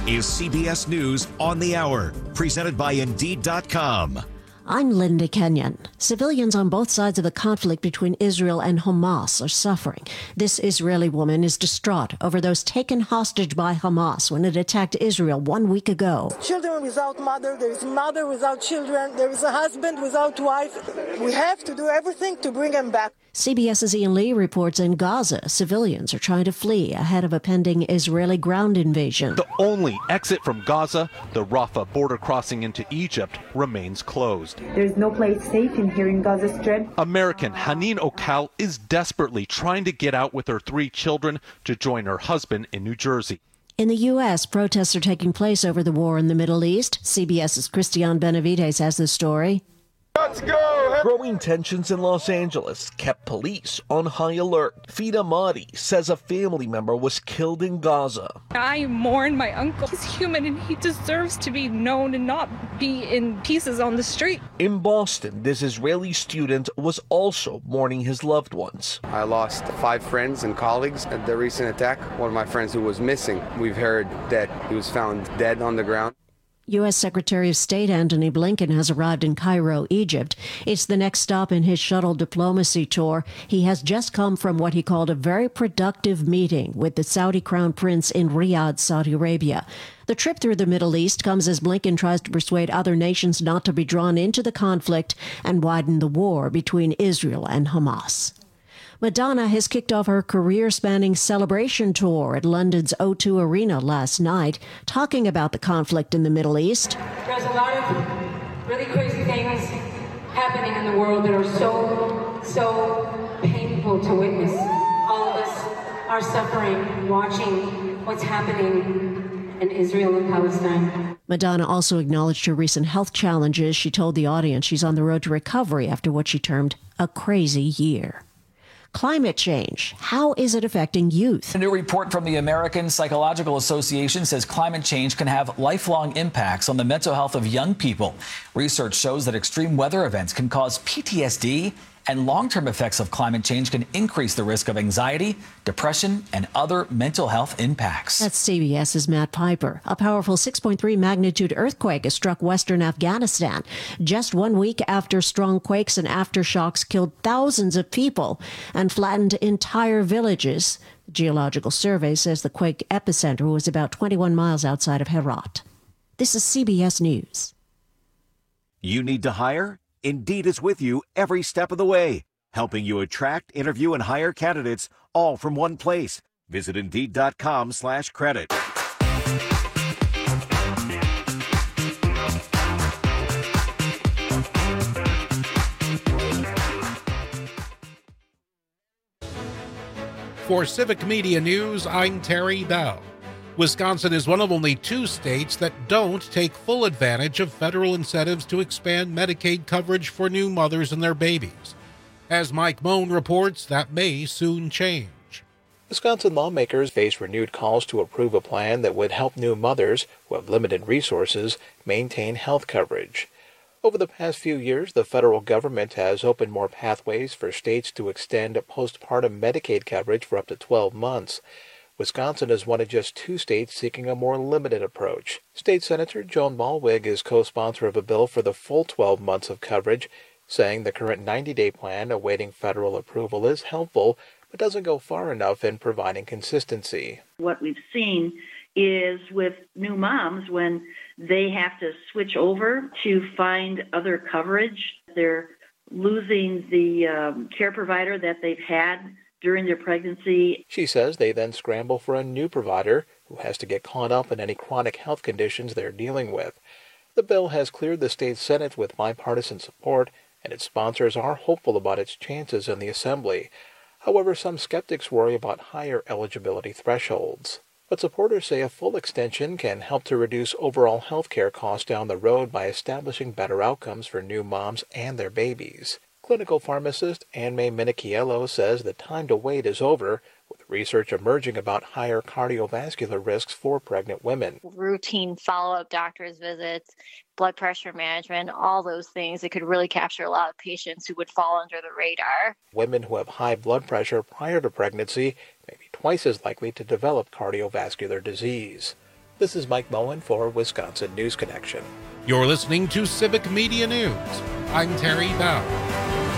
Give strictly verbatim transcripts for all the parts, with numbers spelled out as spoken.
is C B S News on the Hour, presented by Indeed dot com. I'm Linda Kenyon. Civilians on both sides of the conflict between Israel and Hamas are suffering. This Israeli woman is distraught over those taken hostage by Hamas when it attacked Israel one week ago. Children without mother, there is mother without children, there is a husband without wife. We have to do everything to bring them back. CBS's Ian Lee reports in Gaza, civilians are trying to flee ahead of a pending Israeli ground invasion. The only exit from Gaza, the Rafah border crossing into Egypt, remains closed. There's no place safe in here in Gaza Strip. American Haneen Okal is desperately trying to get out with her three children to join her husband in New Jersey. In the U S, protests are taking place over the war in the Middle East. CBS's Christian Benavides has the story. Let's go! Growing tensions in Los Angeles kept police on high alert. Fida Mahdi says a family member was killed in Gaza. I mourn my uncle. He's human and he deserves to be known and not be in pieces on the street. In Boston, this Israeli student was also mourning his loved ones. I lost five friends and colleagues at the recent attack. One of my friends who was missing, we've heard that he was found dead on the ground. U S. Secretary of State Antony Blinken has arrived in Cairo, Egypt. It's the next stop in his shuttle diplomacy tour. He has just come from what he called a very productive meeting with the Saudi Crown Prince in Riyadh, Saudi Arabia. The trip through the Middle East comes as Blinken tries to persuade other nations not to be drawn into the conflict and widen the war between Israel and Hamas. Madonna has kicked off her career-spanning celebration tour at London's O two Arena last night, talking about the conflict in the Middle East. There's a lot of really crazy things happening in the world that are so, so painful to witness. All of us are suffering, watching what's happening in Israel and Palestine. Madonna also acknowledged her recent health challenges. She told the audience she's on the road to recovery after what she termed a crazy year. Climate change. How is it affecting youth? A new report from the American Psychological Association says climate change can have lifelong impacts on the mental health of young people. Research shows that extreme weather events can cause P T S D, and long-term effects of climate change can increase the risk of anxiety, depression, and other mental health impacts. That's CBS's Matt Piper. A powerful six point three magnitude earthquake has struck western Afghanistan. Just one week after strong quakes and aftershocks killed thousands of people and flattened entire villages. The Geological Survey says the quake epicenter was about twenty-one miles outside of Herat. This is C B S News. You need to hire? Indeed is with you every step of the way, helping you attract, interview, and hire candidates all from one place. Visit Indeed dot com slash credit. For Civic Media News, I'm Terry Dow. Wisconsin is one of only two states that don't take full advantage of federal incentives to expand Medicaid coverage for new mothers and their babies. As Mike Moan reports, that may soon change. Wisconsin lawmakers face renewed calls to approve a plan that would help new mothers who have limited resources maintain health coverage. Over the past few years, the federal government has opened more pathways for states to extend postpartum Medicaid coverage for up to twelve months. Wisconsin is one of just two states seeking a more limited approach. State Senator Joan Ballweg is co-sponsor of a bill for the full twelve months of coverage, saying the current ninety-day plan awaiting federal approval is helpful, but doesn't go far enough in providing consistency. What we've seen is with new moms, when they have to switch over to find other coverage, they're losing the um, care provider that they've had during their pregnancy. She says they then scramble for a new provider who has to get caught up in any chronic health conditions they're dealing with. The bill has cleared the state Senate with bipartisan support, and its sponsors are hopeful about its chances in the Assembly. However, some skeptics worry about higher eligibility thresholds. But supporters say a full extension can help to reduce overall health care costs down the road by establishing better outcomes for new moms and their babies. Clinical pharmacist Anne May Minichiello says the time to wait is over, with research emerging about higher cardiovascular risks for pregnant women. Routine follow-up doctor's visits, blood pressure management, all those things, it could really capture a lot of patients who would fall under the radar. Women who have high blood pressure prior to pregnancy may be twice as likely to develop cardiovascular disease. This is Mike Moen for Wisconsin News Connection. You're listening to Civic Media News. I'm Terry Dow.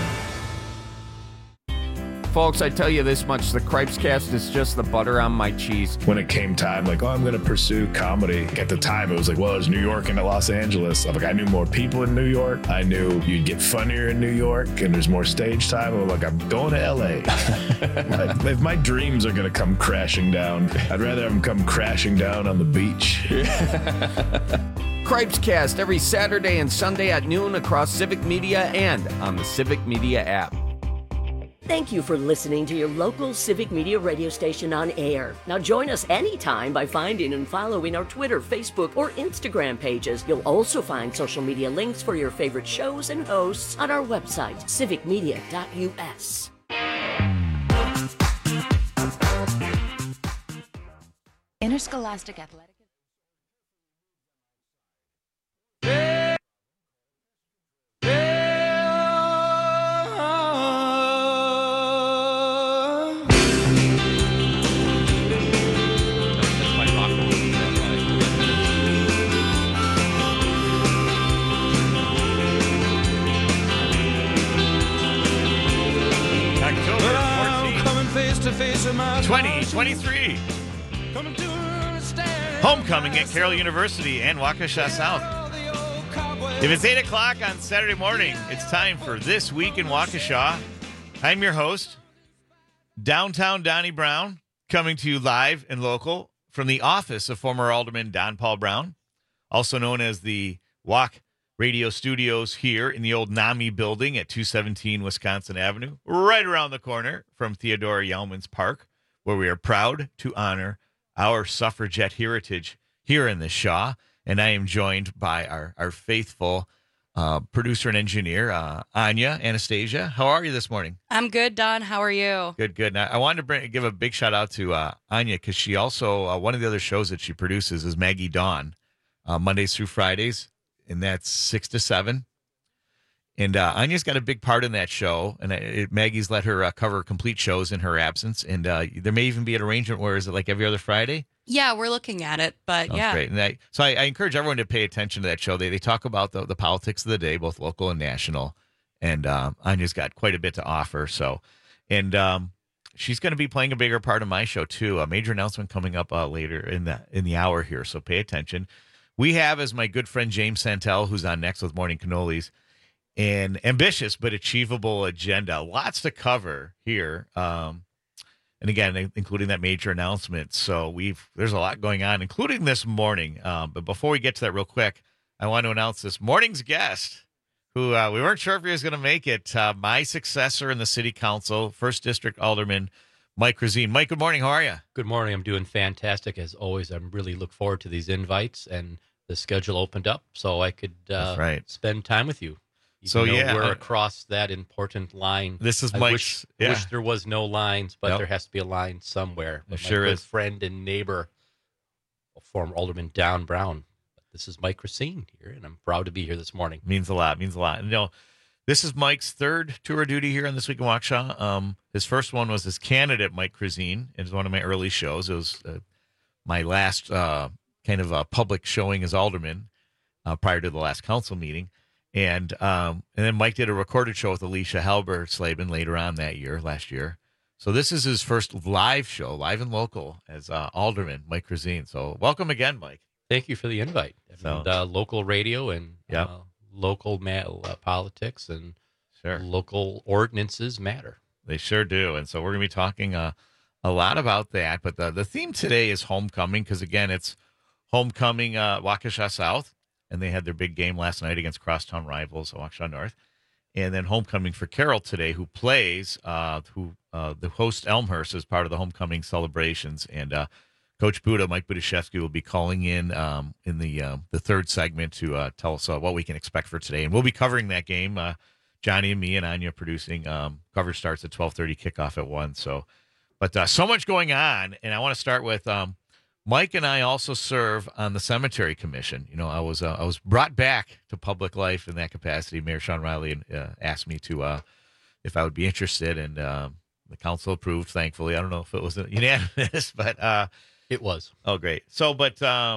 Folks, I tell you this much, the Cripescast is just the butter on my cheese. When it came time, like, oh, I'm going to pursue comedy. At the time, it was like, well, there's New York and Los Angeles. I'm like, I knew more people in New York. I knew you'd get funnier in New York, and there's more stage time. I'm like, I'm going to L A. Like, if my dreams are going to come crashing down, I'd rather have them come crashing down on the beach. Cripescast every Saturday and Sunday at noon across Civic Media and on the Civic Media app. Thank you for listening to your local Civic Media radio station on air. Now join us anytime by finding and following our Twitter, Facebook, or Instagram pages. You'll also find social media links for your favorite shows and hosts on our website, civic media dot u s. Interscholastic Athletic. twenty twenty-three Homecoming at Carroll University and Waukesha South. If it's eight o'clock on Saturday morning, it's time for This Week in Waukesha. I'm your host, Downtown Donnie Brown, coming to you live and local from the office of former Alderman Don Paul Brown, also known as the Walk Radio Studios here in the old NAMI building at two seventeen Wisconsin Avenue, right around the corner from Theodore Yelman's Park, where we are proud to honor our suffragette heritage here in the Shaw. And I am joined by our, our faithful uh, producer and engineer, uh, Anya Anastasia. How are you this morning? I'm good, Don. How are you? Good, good. Now, I wanted to bring, give a big shout out to uh, Anya because she also, uh, one of the other shows that she produces is Maggie Dawn, uh, Mondays through Fridays, and that's six to seven. And uh, Anya's got a big part in that show, and it, Maggie's let her uh, cover complete shows in her absence. And uh, there may even be an arrangement where is it like every other Friday? Yeah, we're looking at it, but Sounds yeah. Great. And I, so I, I encourage everyone to pay attention to that show. They they talk about the, the politics of the day, both local and national. And um, Anya's got quite a bit to offer. So, and um, she's going to be playing a bigger part of my show too. A major announcement coming up uh, later in the in the hour here. So pay attention. We have as my good friend James Santel, who's on next with Morning Cannolis, an ambitious but achievable agenda. Lots to cover here. Um, and again, including that major announcement. So we've there's a lot going on, including this morning. Um, but before we get to that real quick, I want to announce this morning's guest, who uh, we weren't sure if he was going to make it. Uh, my successor in the city council, first district alderman, Mike Krazine. Mike, good morning. How are you? Good morning. I'm doing fantastic as always. I really look forward to these invites, and the schedule opened up so I could uh, right. spend time with you. Even so though yeah, we're I, across that important line. This is I Mike's. Wish, yeah. wish there was no lines, but nope. there has to be a line somewhere. But sure my good is. friend and neighbor, former Alderman Don Brown. This is Mike Racine here, and I'm proud to be here this morning. Means a lot. Means a lot. You know, this is Mike's third tour of duty here on This Week in Waukesha. Um, his first one was as candidate Mike Krazine. It was one of my early shows. It was uh, my last uh, kind of uh, public showing as alderman uh, prior to the last council meeting. And um, and then Mike did a recorded show with Alicia Halber-Slavin later on that year, last year. So this is his first live show, live and local, as uh, alderman, Mike Krazine. So welcome again, Mike. Thank you for the invite. So, and uh, local radio and yep. uh, local ma- uh, politics and sure. local ordinances matter. They sure do. And so we're going to be talking uh, a lot about that. But the, the theme today is homecoming because, again, it's homecoming uh, Waukesha South. And they had their big game last night against crosstown rivals, Waukesha North. And then homecoming for Carroll today, who plays, uh, who uh, the host Elmhurst is part of the homecoming celebrations. And uh, Coach Buda, Mike Budashevsky, will be calling in um, in the uh, the third segment to uh, tell us uh, what we can expect for today. And we'll be covering that game. Uh, Johnny and me and Anya producing. Um, coverage starts at twelve thirty, kickoff at one. So, but uh, so much going on. And I want to start with um, Mike and I also serve on the Cemetery Commission. You know, I was uh, I was brought back to public life in that capacity. Mayor Sean Riley uh, asked me to uh, if I would be interested, and uh, the council approved. Thankfully, I don't know if it was unanimous, but uh, it was. Oh, great. So, but um,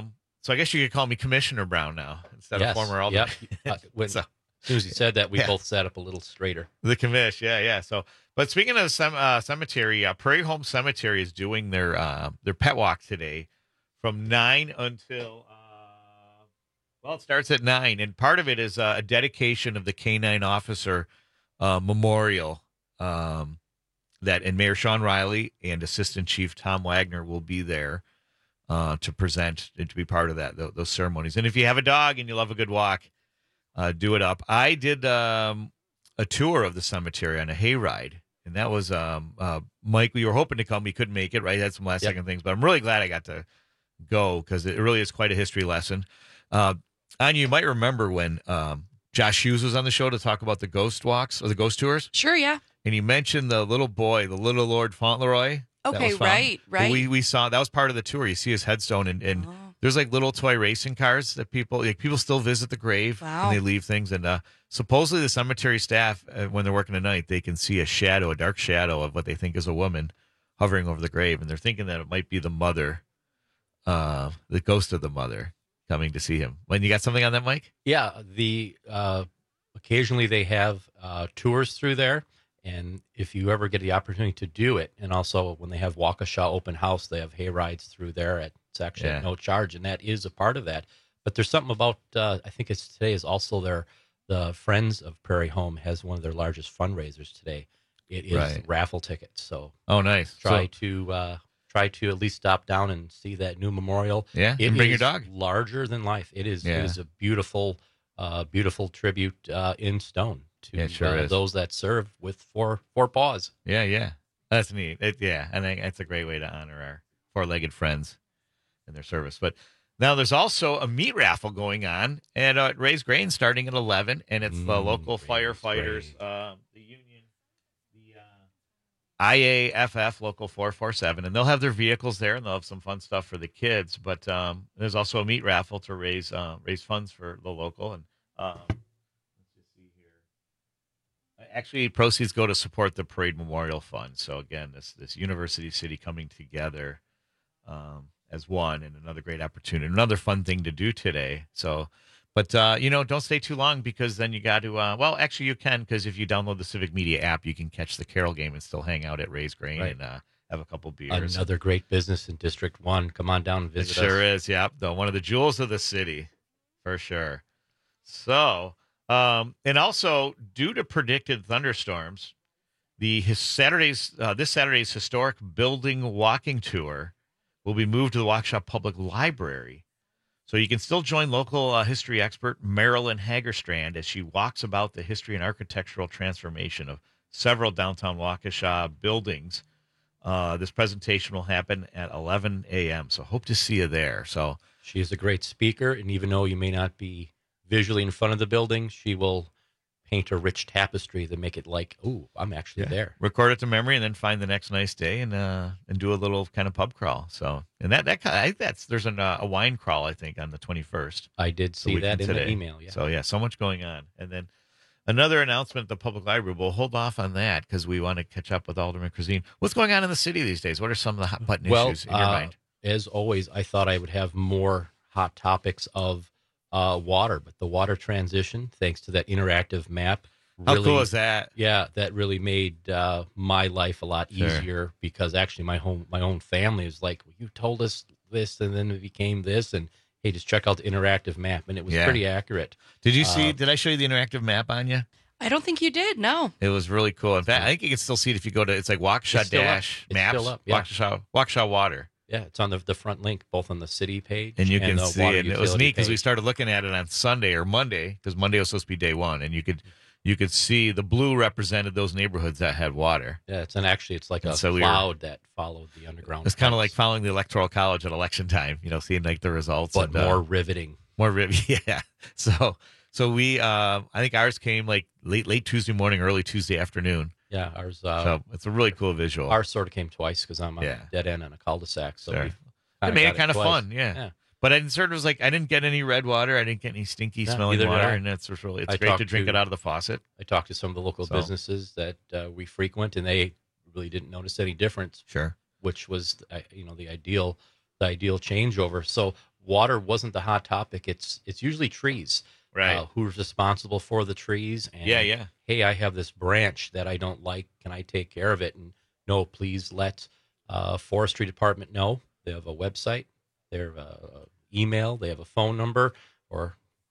So I guess you could call me Commissioner Brown now instead Yes, of former alderman. Yep. Uh, when, so, as soon as you said that, we yeah. both sat up a little straighter. The commish, yeah, yeah. So, but speaking of the sem- uh, cemetery, uh, Prairie Home Cemetery is doing their uh, their pet walk today from nine until. Uh, well, it starts at nine, and part of it is uh, a dedication of the K nine officer uh, memorial. Um, that and Mayor Sean Riley and Assistant Chief Tom Wagner will be there uh, to present and to be part of that th- those ceremonies. And if you have a dog and you love a good walk, uh, do it up. I did um, a tour of the cemetery on a hayride, and that was um, uh, Mike. We were hoping to come, we couldn't make it. Right, had some last Yep. second things, but I'm really glad I got to go because it really is quite a history lesson. Uh, Anya, you might remember when um, Josh Hughes was on the show to talk about the ghost walks or the ghost tours. Sure, yeah. And he mentioned the little boy, the little Lord Fauntleroy. that Okay, was found. right, right. We we saw that was part of the tour. You see his headstone, and, and Oh. there's like little toy racing cars that people like. People still visit the grave Wow. and they leave things. And uh, supposedly the cemetery staff, uh, when they're working at night, they can see a shadow, a dark shadow of what they think is a woman hovering over the grave, and they're thinking that it might be the mother, uh, the ghost of the mother, coming to see him. When you got something on that, Mike? Yeah, the uh, occasionally they have uh, tours through there, and if you ever get the opportunity to do it, and also when they have Waukesha open house, they have hay rides through there at it's actually Yeah. at no charge, and that is a part of that. But there's something about uh, I think it's today is also their the Friends of Prairie Home has one of their largest fundraisers today. It is Right. raffle tickets, so Oh, nice. try So- to uh, try to at least stop down and see that new memorial. Yeah, it and bring your is dog. larger than life. It is. Yeah. It is a beautiful, uh, beautiful tribute uh, in stone to Yeah, it sure uh, is. those that serve with four four paws. Yeah, yeah. That's neat. It, yeah, I think that's a great way to honor our four-legged friends and their service. But now there's also a meat raffle going on at uh, Ray's Grain starting at eleven, and it's the Mm, local Ray's firefighters, Grain. uh, the union, the uh, I A F F Local four forty-seven, and they'll have their vehicles there, and they'll have some fun stuff for the kids. But um, there's also a meat raffle to raise uh, raise funds for the local, and um, let's just see here. Actually, proceeds go to support the Parade Memorial Fund. So again, this this University City coming together um, as one, and another great opportunity, another fun thing to do today. So, but uh, you know, don't stay too long because then you got to. Uh, well, actually, you can because if you download the Civic Media app, you can catch the Carol game and still hang out at Ray's Grain Right. and uh, have a couple beers. Another great business in District One. Come on down and It visit sure us. is. Yeah, though one of the jewels of the city, for sure. So, um, and also due to predicted thunderstorms, the his Saturday's uh, this Saturday's historic building walking tour will be moved to the Waukesha Public Library. So you can still join local uh, history expert Marilyn Hagerstrand as she walks about the history and architectural transformation of several downtown Waukesha buildings. Uh, this presentation will happen at eleven a.m., so hope to see you there. So She is a great speaker, and even though you may not be visually in front of the building, she will paint a rich tapestry to make it like, ooh, I'm actually yeah, there. record it to memory, and then find the next nice day and uh, and do a little kind of pub crawl. So and that that kind of, I think that's there's an, uh, a wine crawl I think on the twenty-first. I did the see weekend that in the today. email. Yeah. So yeah, so much going on, and then another announcement at the public library. We'll hold off on that because we want to catch up with Alderman Cuisine. What's going on in the city these days? What are some of the hot button well, issues in your uh, mind? As always, I thought I would have more hot topics of uh, water, but the water transition, thanks to that interactive map. Really, How cool is that? Yeah, that really made uh, my life a lot Sure. easier because actually my home, my own family was like, well, you told us this and then it became this, and hey, just check out the interactive map, and it was Yeah. pretty accurate. Did you see? Uh, did I show you the interactive map on you? I don't think you did. No. It was really cool. In fact, I think you can still see it if you go to. It's like Waukesha It's still up. dash It's maps. still up, yeah. Waukesha Waukesha water. Yeah, it's on the the front link, both on the city page And you can the see water it. And it was utility neat because we page. started looking at it on Sunday or Monday because Monday was supposed to be day one, and you could you could see the blue represented those neighborhoods that had water. Yeah, it's and actually it's like And a so we were- cloud that followed the underground. It's kind of like pipes, following the electoral college at election time. You know, seeing like the results, but and, uh, more riveting. more riv- yeah. So so we uh, I think ours came like late late Tuesday morning, early Tuesday afternoon. Yeah, ours. Uh, So it's a really cool visual. Ours sort of came twice because I'm on Yeah. a dead end on a cul-de-sac. So Sure. we It kinda made got it kind of twice. fun, yeah. yeah. But I sort of was like, I didn't get any red water. I didn't get any stinky Yeah, smelling neither did water, I. and that's what's really. It's I great to talked drink to- it out of the faucet. I talked to some of the local So- businesses that uh, we frequent, and they really didn't notice any difference. Sure. Which was, uh, you know, the ideal, the ideal changeover. So water wasn't the hot topic, it's it's usually trees. Right. Uh, who's responsible for the trees? And, Yeah, yeah. hey, I have this branch that I don't like. Can I take care of it? And no, please let uh, forestry department know. They have a website, they have a email, they have a phone number, or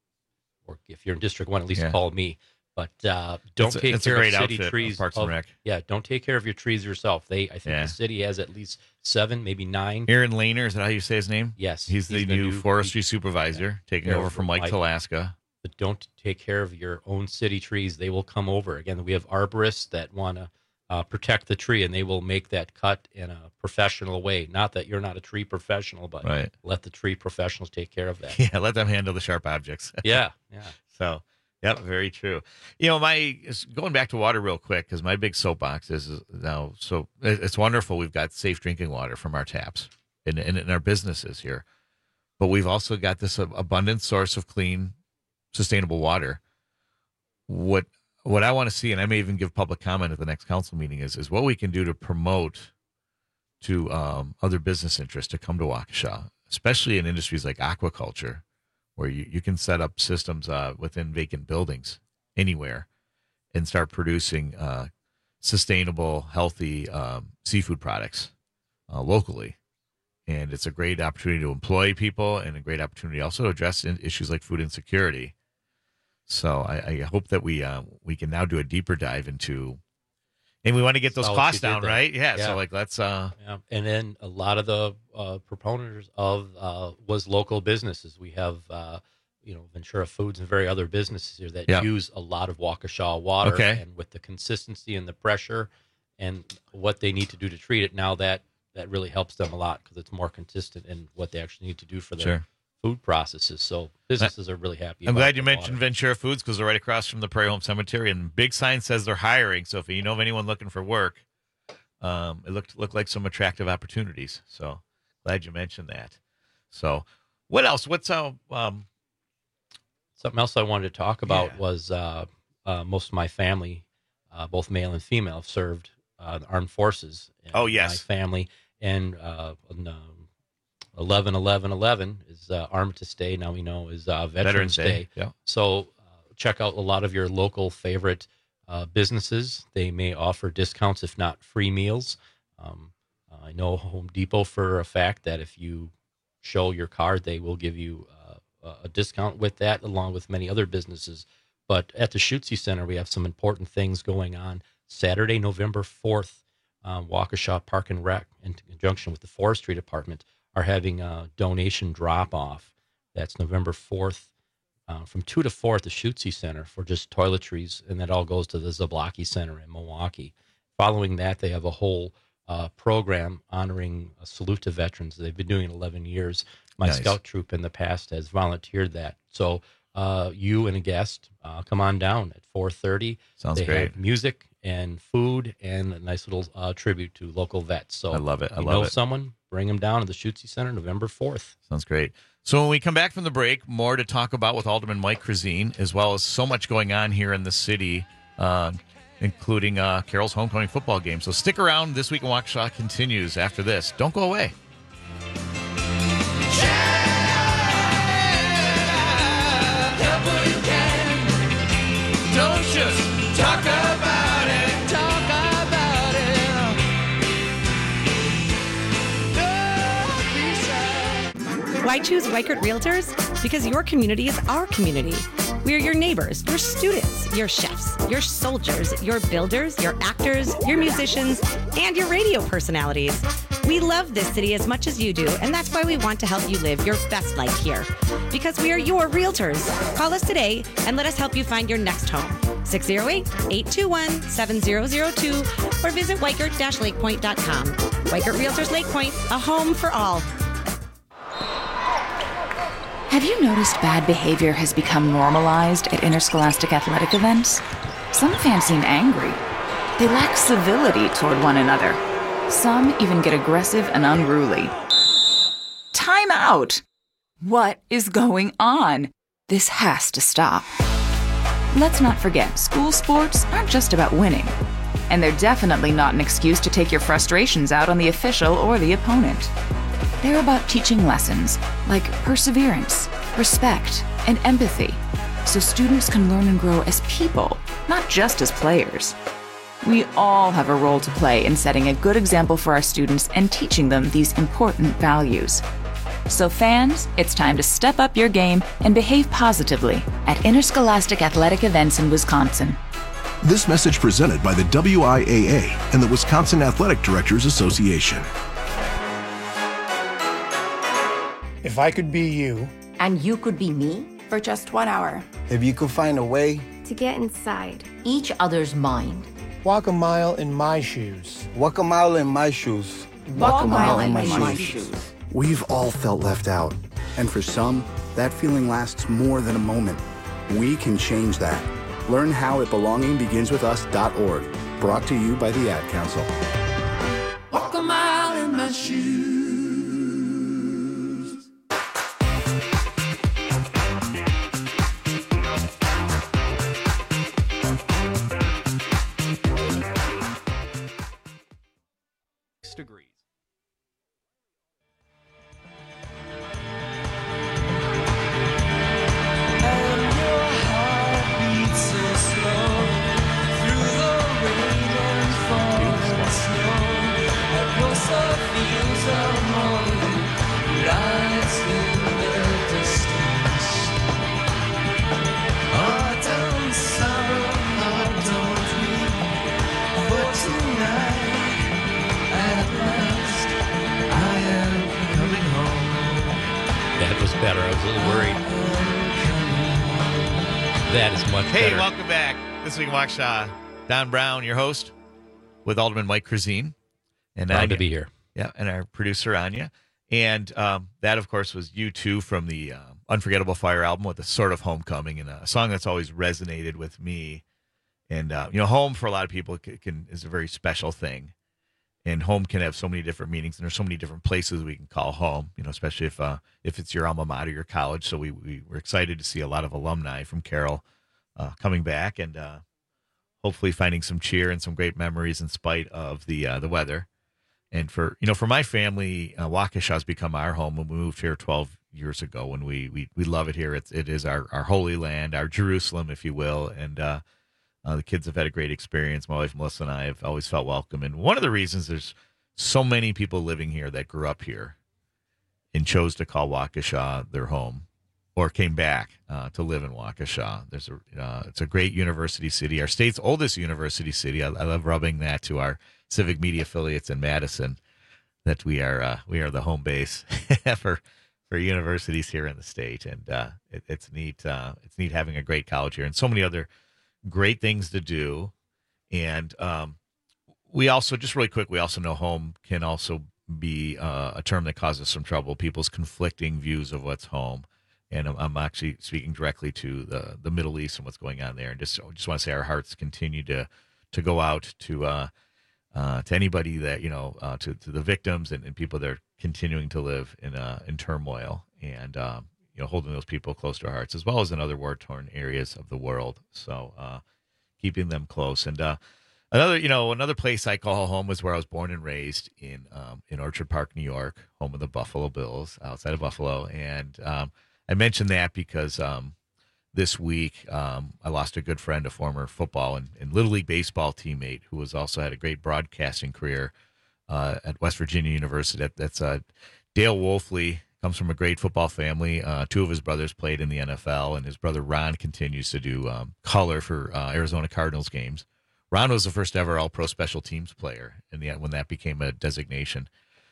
or if you're in District One, at least Yeah. call me. But uh, don't It's a- take it's a care great of city outfit, trees. Parks and of- Rec. Yeah, don't take care of your trees yourself. They, I think Yeah. the city has at least seven, maybe nine. Aaron Lehner, is that how you say his name? Yes, He's, the, he's the new, new- forestry supervisor, taking Yeah, over from Mike Mike. Talaska. But don't take care of your own city trees. They will come over. Again, we have arborists that want to uh, protect the tree, and they will make that cut in a professional way. Not that you're not a tree professional, but Right. let the tree professionals take care of that. Yeah, let them handle the sharp objects. Yeah, yeah. So, yep, very true. You know, my going back to water real quick, because my big soapbox is is now, so it- it's wonderful we've got safe drinking water from our taps and in, in our businesses here. But we've also got this abundant source of clean, sustainable water. What what I want to see, and I may even give public comment at the next council meeting, is is what we can do to promote to um, other business interests to come to Waukesha, especially in industries like aquaculture, where you, you can set up systems uh, within vacant buildings anywhere and start producing uh, sustainable, healthy um, seafood products uh, locally. And it's a great opportunity to employ people and a great opportunity also to address in- issues like food insecurity. So I, I hope that we uh, we can now do a deeper dive into, and we want to get those Saw what costs you did down, there. right? Yeah, Yeah. So like let's. Uh, Yeah. And then a lot of the uh, proponents of uh, was local businesses. We have, uh, you know, Ventura Foods and very other businesses here that Yeah. use a lot of Waukesha water. Okay. And with the consistency and the pressure and what they need to do to treat it, now that that really helps them a lot because it's more consistent in what they actually need to do for their Sure. food processes. So businesses are really happy. I'm about glad you the mentioned water. Ventura Foods because they're right across from the Prairie Home Cemetery, and big sign says they're hiring. So if you know of anyone looking for work, um, it looked looked like some attractive opportunities. So glad you mentioned that. So what else? What's uh, um, Something else I wanted to talk about Yeah. was uh, uh, most of my family, uh, both male and female, have served uh, the armed forces. And Oh, yes. my family and uh, on, um, eleven eleven eleven is uh, Armistice Day. Now we know is uh, Veterans, Veterans Day, Day. yeah. So uh, check out a lot of your local favorite uh, businesses. They may offer discounts, if not free meals. Um, I know Home Depot for a fact that if you show your card, they will give you uh, a discount with that, along with many other businesses. But at the Schutze Center, we have some important things going on. Saturday, November fourth, um, Waukesha Park and Rec, in conjunction with the Forestry Department, are having a donation drop-off. That's November fourth uh, from two to four at the Schutze Center for just toiletries, and that all goes to the Zablocki Center in Milwaukee. Following that, they have a whole uh, program honoring a salute to veterans. They've been doing it eleven years. My Nice. scout troop in the past has volunteered that. So uh, you and a guest, uh, come on down at four thirty. Sounds they great. have music and food and a nice little uh, tribute to local vets. So I love it. I you love know it. someone, bring them down to the Schutze Center November fourth. Sounds great. So when we come back from the break, more to talk about with Alderman Mike Krazine, as well as so much going on here in the city, uh, including uh, Carroll's homecoming football game. So stick around. This Week in Waukesha continues after this. Don't go away. Don't just talk about it. Talk about it. Why choose Weichert Realtors? Because your community is our community. We're your neighbors, your students, your chefs, your soldiers, your builders, your actors, your musicians, and your radio personalities. We love this city as much as you do, and that's why we want to help you live your best life here. Because we are your realtors. Call us today and let us help you find your next home. six oh eight, eight two one, seven oh oh two or visit weichert dash lakepoint dot com. Weichert Realtors Lake Point, a home for all. Have you noticed bad behavior has become normalized at interscholastic athletic events? Some fans seem angry. They lack civility toward one another. Some even get aggressive and unruly. Time out! What is going on? This has to stop. Let's not forget, school sports aren't just about winning. And they're definitely not an excuse to take your frustrations out on the official or the opponent. They're about teaching lessons like perseverance, respect, and empathy, so students can learn and grow as people, not just as players. We all have a role to play in setting a good example for our students and teaching them these important values. So fans, it's time to step up your game and behave positively at interscholastic athletic events in Wisconsin. This message presented by the W I A A and the Wisconsin Athletic Directors Association. If I could be you, and you could be me, for just one hour. If you could find a way to get inside each other's mind. Walk a mile in my shoes. Walk a mile in my shoes. Walk, Walk a mile, mile in my, in my shoes. shoes. We've all felt left out. And for some, that feeling lasts more than a moment. We can change that. Learn how at belonging begins with us dot org. Brought to you by the Ad Council. Walk a mile in my shoes. Degrees. That was better. I was a little worried. That is much hey, better. Welcome back. This week in Waukesha, Don Brown, your host, with Alderman Mike Krazine. And Proud Anya. to be here. Yeah, and our producer, Anya. And um, that, of course, was U two from the uh, Unforgettable Fire album with a sort of homecoming, and a song that's always resonated with me. And, uh, you know, home for a lot of people can, can is a very special thing. And home can have so many different meanings, and there's so many different places we can call home, you know, especially if uh, if it's your alma mater, your college. So we, we were excited to see a lot of alumni from Carroll uh, coming back and uh, hopefully finding some cheer and some great memories in spite of the uh, the weather. And for, you know, for my family, uh, Waukesha has become our home when we moved here twelve years ago, and we we, we love it here. It's, it is our, our holy land, our Jerusalem, if you will. And uh, uh, the kids have had a great experience. My wife, Melissa, and I have always felt welcome. And one of the reasons there's so many people living here that grew up here and chose to call Waukesha their home or came back uh, to live in Waukesha. There's a, uh, it's a great university city, our state's oldest university city. I, I love rubbing that to our civic media affiliates in Madison, that we are uh, we are the home base for for universities here in the state, and uh, it, it's neat. Uh, it's neat having a great college here, and so many other great things to do. And um, we also, just really quick, we also know home can also be uh, a term that causes some trouble. People's conflicting views of what's home, and I'm, I'm actually speaking directly to the the Middle East and what's going on there. And just just want to say our hearts continue to to go out to. Uh, Uh, to anybody that, you know, uh, to, to the victims and, and people that are continuing to live in uh, in turmoil, and, um, you know, holding those people close to our hearts, as well as in other war-torn areas of the world. So uh, keeping them close. And uh, another, you know, another place I call home was where I was born and raised in um, in Orchard Park, New York, home of the Buffalo Bills outside of Buffalo. And um, I mentioned that because um, this week, um, I lost a good friend, a former football and, and Little League baseball teammate who has also had a great broadcasting career uh, at West Virginia University. That, that's uh, Dale Wolfley, comes from a great football family. Uh, two of his brothers played in the N F L, and his brother Ron continues to do um, color for uh, Arizona Cardinals games. Ron was the first ever All-Pro Special Teams player in the, when that became a designation.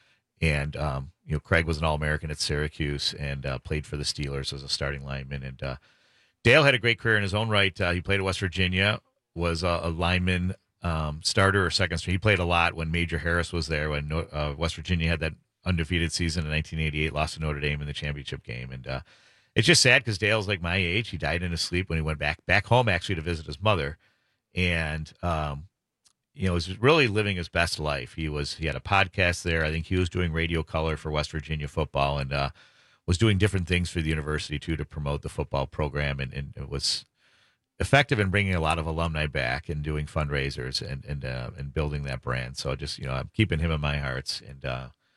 And, um, you know, Craig was an All-American at Syracuse and uh, played for the Steelers as a starting lineman. And, uh, Dale had a great career in his own right. Uh, he played at West Virginia, was a, a lineman, um, starter or second string. He played a lot when Major Harris was there, when uh, West Virginia had that undefeated season in nineteen eighty-eight, lost to Notre Dame in the championship game. And uh, it's just sad because Dale's like my age. He died in his sleep when he went back back home, actually, to visit his mother. And, um, you know, was really living his best life. He was he had a podcast there. I think he was doing radio color for West Virginia football, and uh was doing different things for the university, too, to promote the football program, and, and it was effective in bringing a lot of alumni back and doing fundraisers and and uh, and building that brand. So just, you know, I'm keeping him in my hearts, and uh,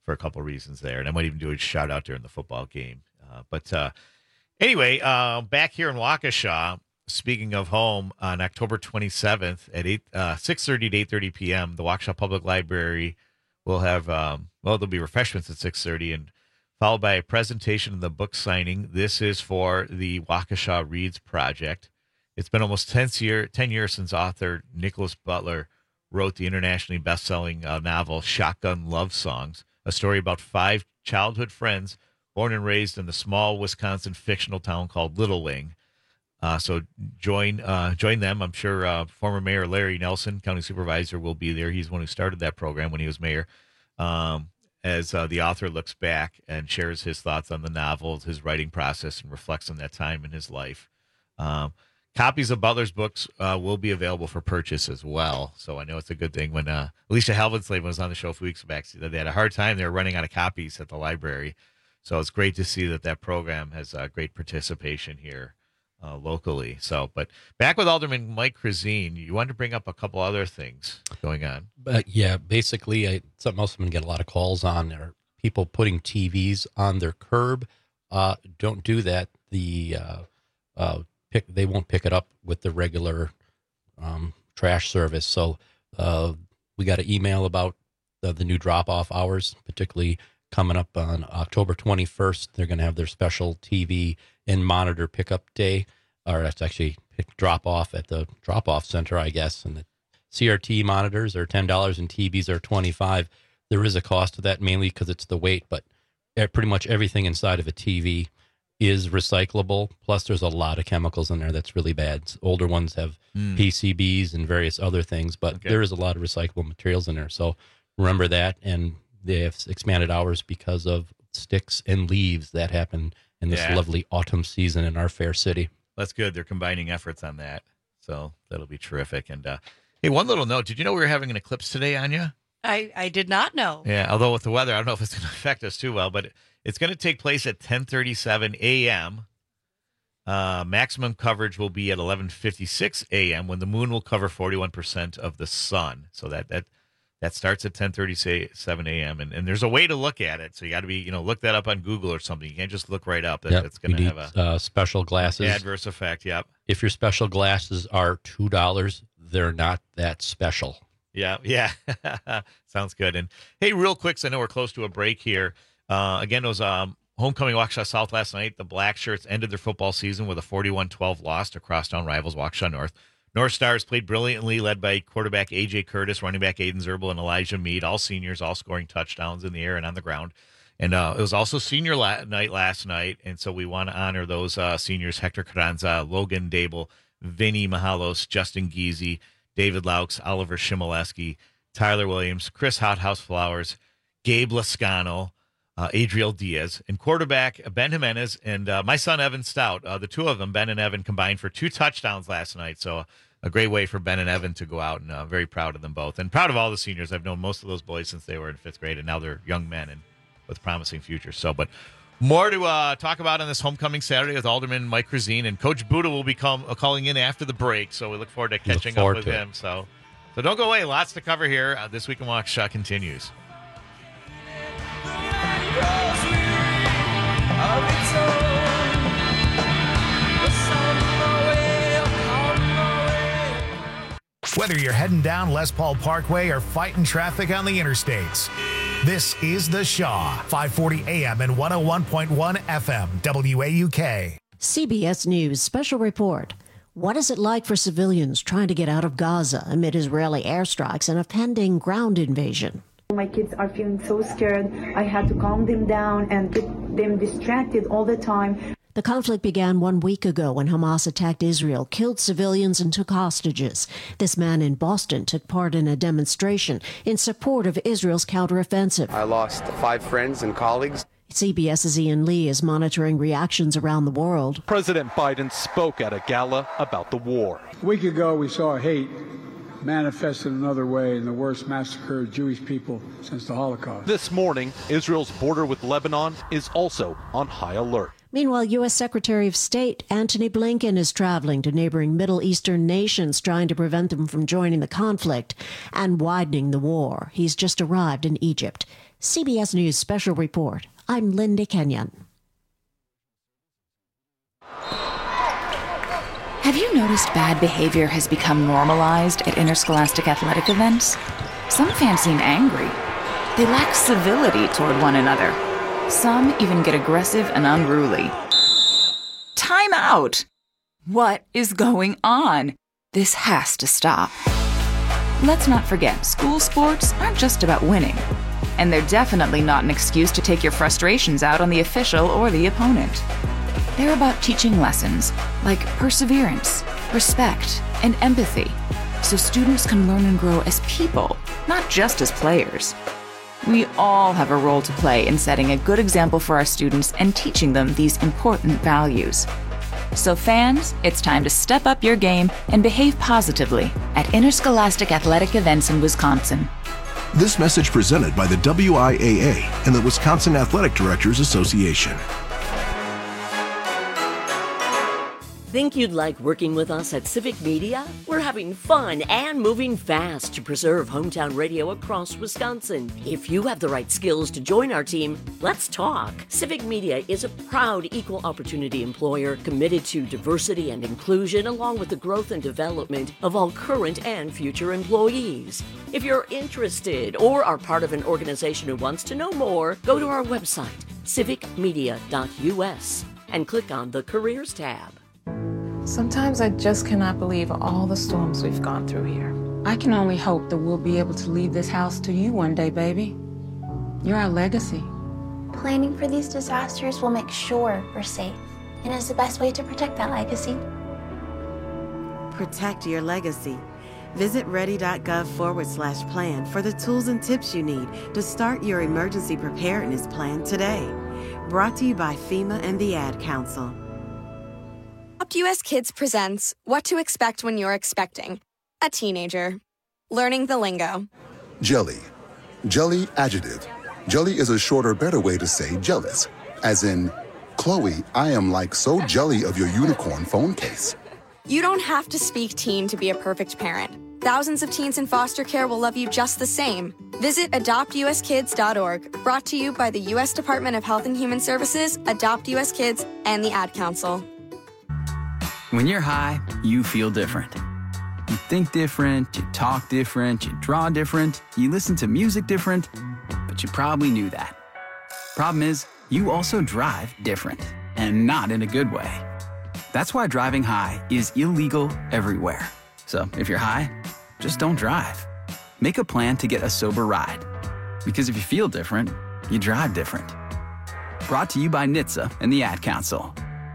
for a couple of reasons there. And I might even do a shout out during the football game. Uh, but uh, anyway, uh, back here in Waukesha, speaking of home, on October twenty-seventh at eight, uh, six thirty to eight thirty p.m., the Waukesha Public Library will have, um, well, there'll be refreshments at six thirty and followed by a presentation of the book signing. This is for the Waukesha Reads Project. It's been almost ten, year, ten years since author Nicholas Butler wrote the internationally best-selling uh, novel Shotgun Love Songs, a story about five childhood friends born and raised in the small Wisconsin fictional town called Little Wing. Uh, so join uh, join them. I'm sure uh, former Mayor Larry Nelson, county supervisor, will be there. He's the one who started that program when he was mayor. Um, as uh, the author looks back and shares his thoughts on the novel, his writing process, and reflects on that time in his life. Um, copies of Butler's books uh, will be available for purchase as well. So I know it's a good thing. When uh, Alicia Helvensleben was on the show a few weeks back, they had a hard time. They were running out of copies at the library. So it's great to see that that program has uh, great participation here uh, locally. So, but back with Alderman Mike Krazine, you wanted to bring up a couple other things going on. But yeah, basically, I, something else I'm going to get a lot of calls on are people putting T Vs on their curb. Uh, don't do that. The uh, uh, pick they won't pick it up with the regular um, trash service. So uh, we got an email about the, the new drop-off hours, particularly coming up on October twenty-first. They're going to have their special T V and monitor pickup day, or that's actually pick, drop-off at the drop-off center, I guess. And the C R T monitors are ten dollars and T Vs are twenty-five dollars. There is a cost to that, mainly because it's the weight, but pretty much everything inside of a T V is recyclable. Plus, there's a lot of chemicals in there that's really bad. Older ones have mm. P C Bs and various other things, but okay. there is a lot of recyclable materials in there. So remember that, and they have expanded hours because of sticks and leaves that happen in this yeah. lovely autumn season in our fair city. That's good. They're combining efforts on that, so that'll be terrific. And uh, hey, one little note: did you know we were having an eclipse today, Anya? I, I did not know. Yeah, although with the weather, I don't know if it's going to affect us too well, but it's going to take place at ten thirty-seven a.m. Uh, maximum coverage will be at eleven fifty-six a.m. when the moon will cover forty-one percent of the sun. So that that that starts at ten thirty-seven a.m. And, and there's a way to look at it. So you got to be, you know, look that up on Google or something. You can't just look right up. That, yep. That's going to have a uh, special glasses. Adverse effect, yep. If your special glasses are two dollars, they're not that special. Yeah, yeah. Sounds good. And hey, real quick, so I know we're close to a break here. Uh, again, it was um, homecoming Waukesha South last night. The Black Shirts ended their football season with a forty-one twelve loss to crosstown rivals Waukesha North. North Stars played brilliantly, led by quarterback A J Curtis, running back Aiden Zerbel, and Elijah Mead, all seniors, all scoring touchdowns in the air and on the ground. And uh, it was also senior la- night last night, and so we want to honor those uh, seniors: Hector Carranza, Logan Dable, Vinny Mahalos, Justin Giese, David Laux, Oliver Shimoleski, Tyler Williams, Chris Hothouse Flowers, Gabe Lascano, uh, Adriel Diaz, and quarterback Ben Jimenez and uh, my son Evan Stout. Uh, the two of them, Ben and Evan, combined for two touchdowns last night. So a great way for Ben and Evan to go out, and uh, very proud of them both. And proud of all the seniors. I've known most of those boys since they were in fifth grade, and now they're young men and with promising futures. So, but more to uh, talk about on this homecoming Saturday with Alderman Mike Krazine, and Coach Buddha will be come, uh, calling in after the break, so we look forward to catching forward up with him. It. So, so don't go away. Lots to cover here. Uh, This Week in Waukesha continues. Whether you're heading down Les Paul Parkway or fighting traffic on the interstates, this is The Shaw, five forty a.m. and one oh one point one F M, W A U K. C B S News Special Report. What is it like for civilians trying to get out of Gaza amid Israeli airstrikes and a pending ground invasion? My kids are feeling so scared. I had to calm them down and get them distracted all the time. The conflict began one week ago when Hamas attacked Israel, killed civilians, and took hostages. This man in Boston took part in a demonstration in support of Israel's counteroffensive. I lost five friends and colleagues. CBS's Ian Lee is monitoring reactions around the world. President Biden spoke at a gala about the war. A week ago, we saw hate manifested another way in the worst massacre of Jewish people since the Holocaust. This morning, Israel's border with Lebanon is also on high alert. Meanwhile, U S. Secretary of State Antony Blinken is traveling to neighboring Middle Eastern nations, trying to prevent them from joining the conflict and widening the war. He's just arrived in Egypt. C B S News Special Report. I'm Linda Kenyon. Have you noticed bad behavior has become normalized at interscholastic athletic events? Some fans seem angry. They lack civility toward one another. Some even get aggressive and unruly. Time out! What is going on? This has to stop. Let's not forget, school sports aren't just about winning. And they're definitely not an excuse to take your frustrations out on the official or the opponent. They're about teaching lessons like perseverance, respect, and empathy, so students can learn and grow as people, not just as players. We all have a role to play in setting a good example for our students and teaching them these important values. So fans, it's time to step up your game and behave positively at interscholastic athletic events in Wisconsin. This message presented by the W I A A and the Wisconsin Athletic Directors Association. Think you'd like working with us at Civic Media? We're having fun and moving fast to preserve hometown radio across Wisconsin. If you have the right skills to join our team, let's talk. Civic Media is a proud equal opportunity employer committed to diversity and inclusion along with the growth and development of all current and future employees. If you're interested or are part of an organization who wants to know more, go to our website, civic media dot U S, and click on the Careers tab. Sometimes I just cannot believe all the storms we've gone through here. I can only hope that we'll be able to leave this house to you one day, baby. You're our legacy. Planning for these disasters will make sure we're safe, and is the best way to protect that legacy. Protect your legacy. Visit ready.gov forward slash plan for the tools and tips you need to start your emergency preparedness plan today. Brought to you by FEMA and the Ad Council. Adopt U S Kids presents What to Expect When You're Expecting a Teenager. Learning the lingo. Jelly. Jelly adjective. Jelly is a shorter, better way to say jealous. As in, Chloe, I am like so jelly of your unicorn phone case. You don't have to speak teen to be a perfect parent. Thousands of teens in foster care will love you just the same. Visit adopt U S kids dot org, brought to you by the U S Department of Health and Human Services, Adopt U S Kids, and the Ad Council. When you're high, you feel different. You think different, you talk different, you draw different, you listen to music different, but you probably knew that. Problem is, you also drive different, and not in a good way. That's why driving high is illegal everywhere. So if you're high, just don't drive. Make a plan to get a sober ride. Because if you feel different, you drive different. Brought to you by N H T S A and the Ad Council.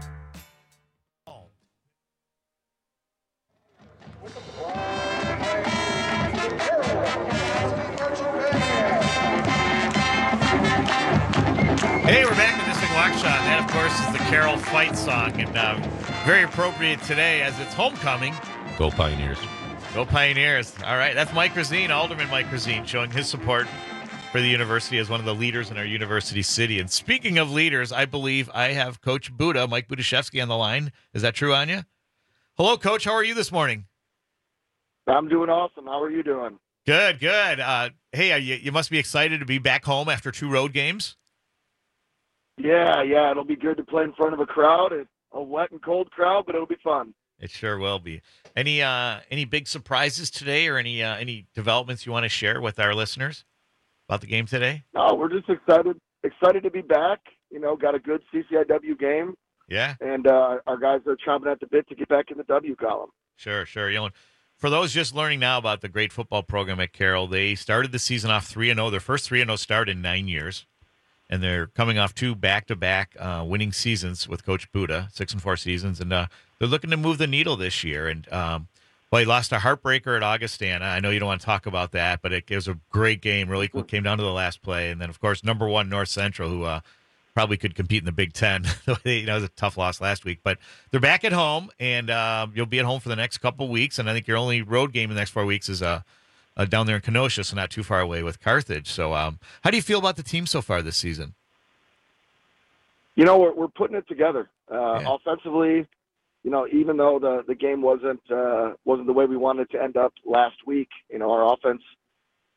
Hey, we're back with this thing, Waukesha. That, of course, is the Carol Fight song, and uh, very appropriate today as it's homecoming. Go Pioneers. Go Pioneers. All right, that's Mike Razine, Alderman Mike Razine, showing his support for the university as one of the leaders in our university city. And speaking of leaders, I believe I have Coach Buda, Mike Budashevsky, on the line. Is that true, Anya? Hello, Coach. How are you this morning? I'm doing awesome. How are you doing? Good, good. Uh, hey, uh, you, you must be excited to be back home after two road games. Yeah, yeah, it'll be good to play in front of a crowd, a wet and cold crowd, but it'll be fun. It sure will be. Any uh, any big surprises today, or any uh, any developments you want to share with our listeners about the game today? No, we're just excited excited to be back. You know, got a good C C I W game. Yeah, and uh, our guys are chomping at the bit to get back in the W column. Sure, sure. You know, for those just learning now about the great football program at Carroll, they started the season off three and zero. Their first three and zero start in nine years. And they're coming off two back-to-back uh, winning seasons with Coach Buda, six and four seasons, and uh, they're looking to move the needle this year. And um, well, he lost a heartbreaker at Augustana. I know you don't want to talk about that, but it was a great game. Really came down to the last play, and then of course number one North Central, who uh, probably could compete in the Big Ten. You know, it was a tough loss last week, but they're back at home, and uh, you'll be at home for the next couple weeks. And I think your only road game in the next four weeks is a. Uh, Uh, down there in Kenosha, so not too far away with Carthage. So um, how do you feel about the team so far this season? You know, we're, we're putting it together. Uh, yeah. Offensively, you know, even though the, the game wasn't uh, wasn't the way we wanted it to end up last week, you know, our offense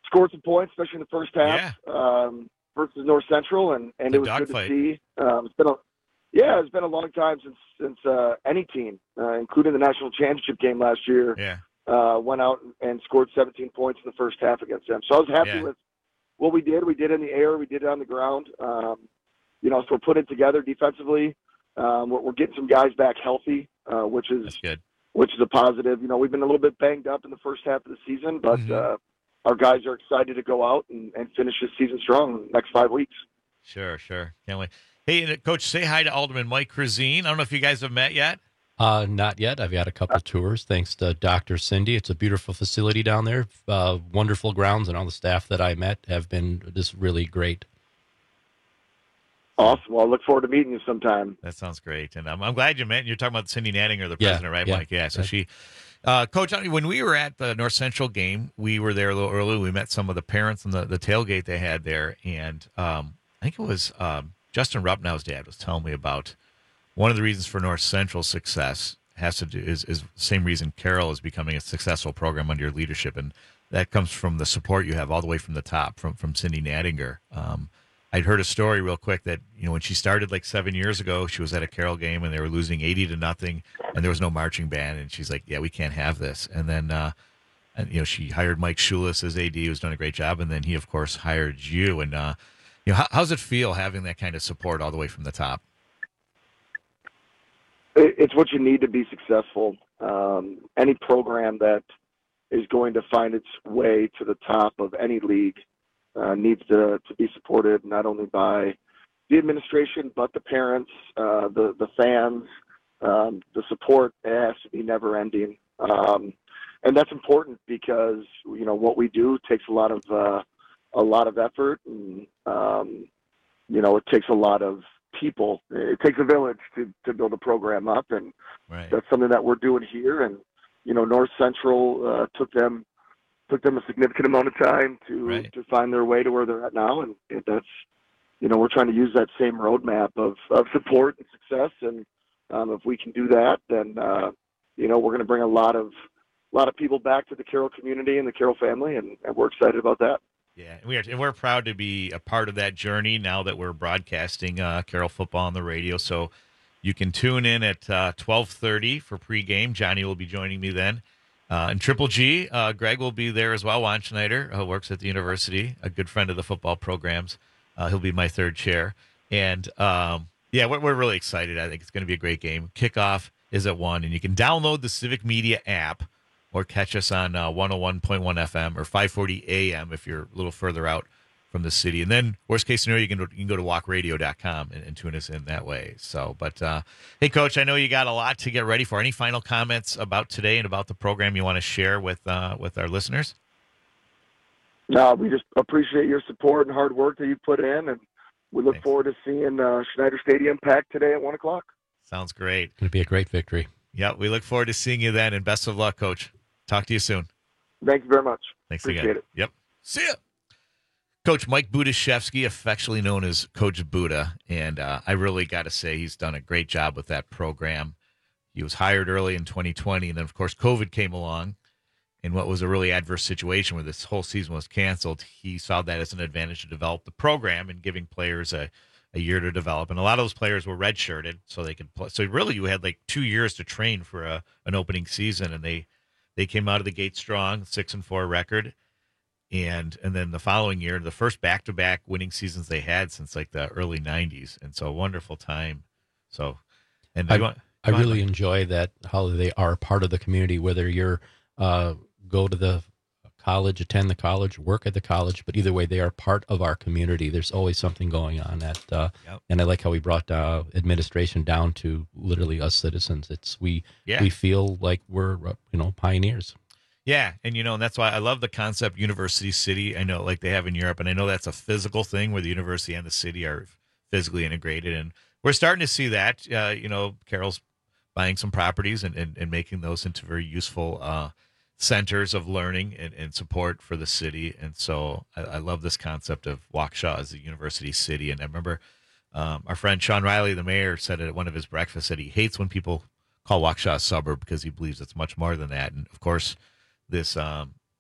scored some points, especially in the first half yeah. um, versus North Central, and, and it was good fight. to see. Um, it's been a yeah, it's been a long time since since uh, any team, uh, including the national championship game last year, yeah. uh, went out and scored seventeen points in the first half against them. So I was happy yeah. with what we did. We did it in the air, we did it on the ground. Um, you know, so we're putting it together defensively. Um, we're, we're getting some guys back healthy, uh, which is That's good. which is a positive. You know, we've been a little bit banged up in the first half of the season, but mm-hmm. uh, our guys are excited to go out and, and finish this season strong in the next five weeks. Sure, sure. Can't wait. Hey, Coach, say hi to Alderman Mike Krazine. I don't know if you guys have met yet. Uh, not yet. I've had a couple of tours, thanks to Doctor Cindy. It's a beautiful facility down there, uh, wonderful grounds, and all the staff that I met have been just really great. Awesome. Well, I look forward to meeting you sometime. That sounds great. And I'm, I'm glad you met. You're talking about Cindy Nattinger, the yeah, president, right, yeah, Mike? Yeah. So yeah. she, uh, Coach, when we were at the North Central game, we were there a little early. We met some of the parents and the, the tailgate they had there. And um, I think it was um, Justin Rupnow's dad was telling me about one of the reasons for North Central's success has to do is, is the same reason Carroll is becoming a successful program under your leadership. And that comes from the support you have all the way from the top, from, from Cindy Nattinger. Um, I'd heard a story real quick that, you know, when she started like seven years ago, she was at a Carroll game and they were losing eighty to nothing and there was no marching band. And she's like, yeah, we can't have this. And then, uh, and, you know, she hired Mike Schulis as A D, who's done a great job. And then he, of course, hired you. And, uh, you know, how, how's it feel having that kind of support all the way from the top? It's what you need to be successful. Um, any program that is going to find its way to the top of any league Uh, needs to, to be supported not only by the administration, but the parents, uh, the, the fans. Um, the support has to be never ending. Um, and that's important because, you know, what we do takes a lot of, uh, a lot of effort and, um, you know, it takes a lot of people. It takes a village to, to build a program up. And right. that's something that we're doing here. And, you know, North Central uh, took them, took them a significant amount of time to, right. to find their way to where they're at now. And, and that's, you know, we're trying to use that same roadmap of, of support and success. And um, if we can do that, then, uh, you know, we're going to bring a lot of, a lot of people back to the Carroll community and the Carroll family. And, and we're excited about that. Yeah. And we are, and we're proud to be a part of that journey now that we're broadcasting uh, Carroll football on the radio. So you can tune in at uh, twelve thirty for pregame. Johnny will be joining me then. Uh, and Triple G, uh, Greg will be there as well. Juan Schneider, who works at the university, a good friend of the football programs. Uh, he'll be my third chair. And, um, yeah, we're, we're really excited. I think it's going to be a great game. Kickoff is at one, and you can download the Civic Media app or catch us on uh, one oh one point one F M or five forty A M if you're a little further out from the city. And then, worst case scenario, you can, you can go to walk radio dot com and, and tune us in that way. So, but, uh, hey, Coach, I know you got a lot to get ready for. Any final comments about today and about the program you want to share with uh, with our listeners? No, we just appreciate your support and hard work that you put in, and we look Thanks. forward to seeing uh, Schneider Stadium packed today at one o'clock. Sounds great. It's going to be a great victory. Yeah, we look forward to seeing you then, and best of luck, Coach. Talk to you soon. Thank you very much. Thanks Appreciate again. it. Yep. See ya. Coach Mike Budashevsky, affectionately known as Coach Buda, and uh, I really got to say he's done a great job with that program. He was hired early in twenty twenty, and then, of course, COVID came along, and what was a really adverse situation where this whole season was canceled, he saw that as an advantage to develop the program and giving players a, a year to develop. And a lot of those players were redshirted, so they could play. So really you had like two years to train for a, an opening season, and they, they came out of the gate strong, six and four record. And and then the following year, the first back-to-back winning seasons they had since like the early nineties. And so a wonderful time. So, and I, want, I really on. enjoy that, how they are part of the community, whether you're uh, go to the college, attend the college, work at the college, but either way, they are part of our community. There's always something going on at, uh, yep. and I like how we brought uh, administration down to literally us citizens. It's we yeah. we feel like we're uh, you know pioneers. Yeah, and you know, and that's why I love the concept University City. I know, like they have in Europe, and I know that's a physical thing where the university and the city are physically integrated, and we're starting to see that. Uh, you know, Carroll's buying some properties and, and, and making those into very useful uh, centers of learning and, and support for the city. And so I, I love this concept of Waukesha as a university city. And I remember um, our friend Sean Riley, the mayor, said at one of his breakfasts that he hates when people call Waukesha a suburb because he believes it's much more than that. And of course, this um,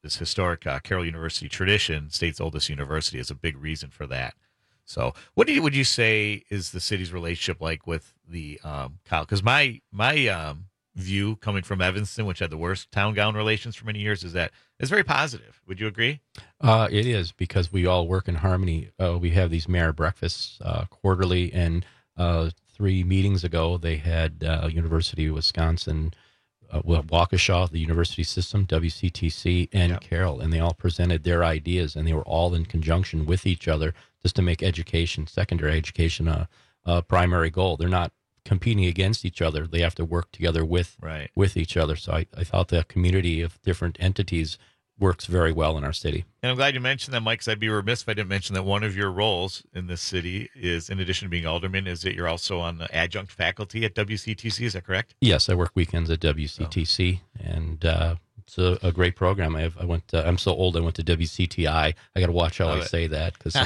this historic uh, Carroll University tradition, state's oldest university, is a big reason for that. So, what do you, would you say is the city's relationship like with the um, college? Because my my um, view, coming from Evanston, which had the worst town-gown relations for many years, is that it's very positive. Would you agree? Uh, it is, because we all work in harmony. Uh, we have these mayor breakfasts uh, quarterly, and uh, three meetings ago, they had uh, University of Wisconsin, uh, well, Waukesha, the university system, W C T C, and Yep. Carroll, and they all presented their ideas, and they were all in conjunction with each other just to make education, secondary education, a, a primary goal. They're not competing against each other. They have to work together with Right. with each other. So I, I thought the community of different entities works very well in our city. And I'm glad you mentioned that, Mike, because I'd be remiss if I didn't mention that one of your roles in this city is, in addition to being alderman, is that you're also on the adjunct faculty at W C T C. Is that correct? Yes, I work weekends at W C T C, and uh, it's a, a great program. I have, I went. To, I'm so old. I went to W C T I. I got to watch how Love I it. say that because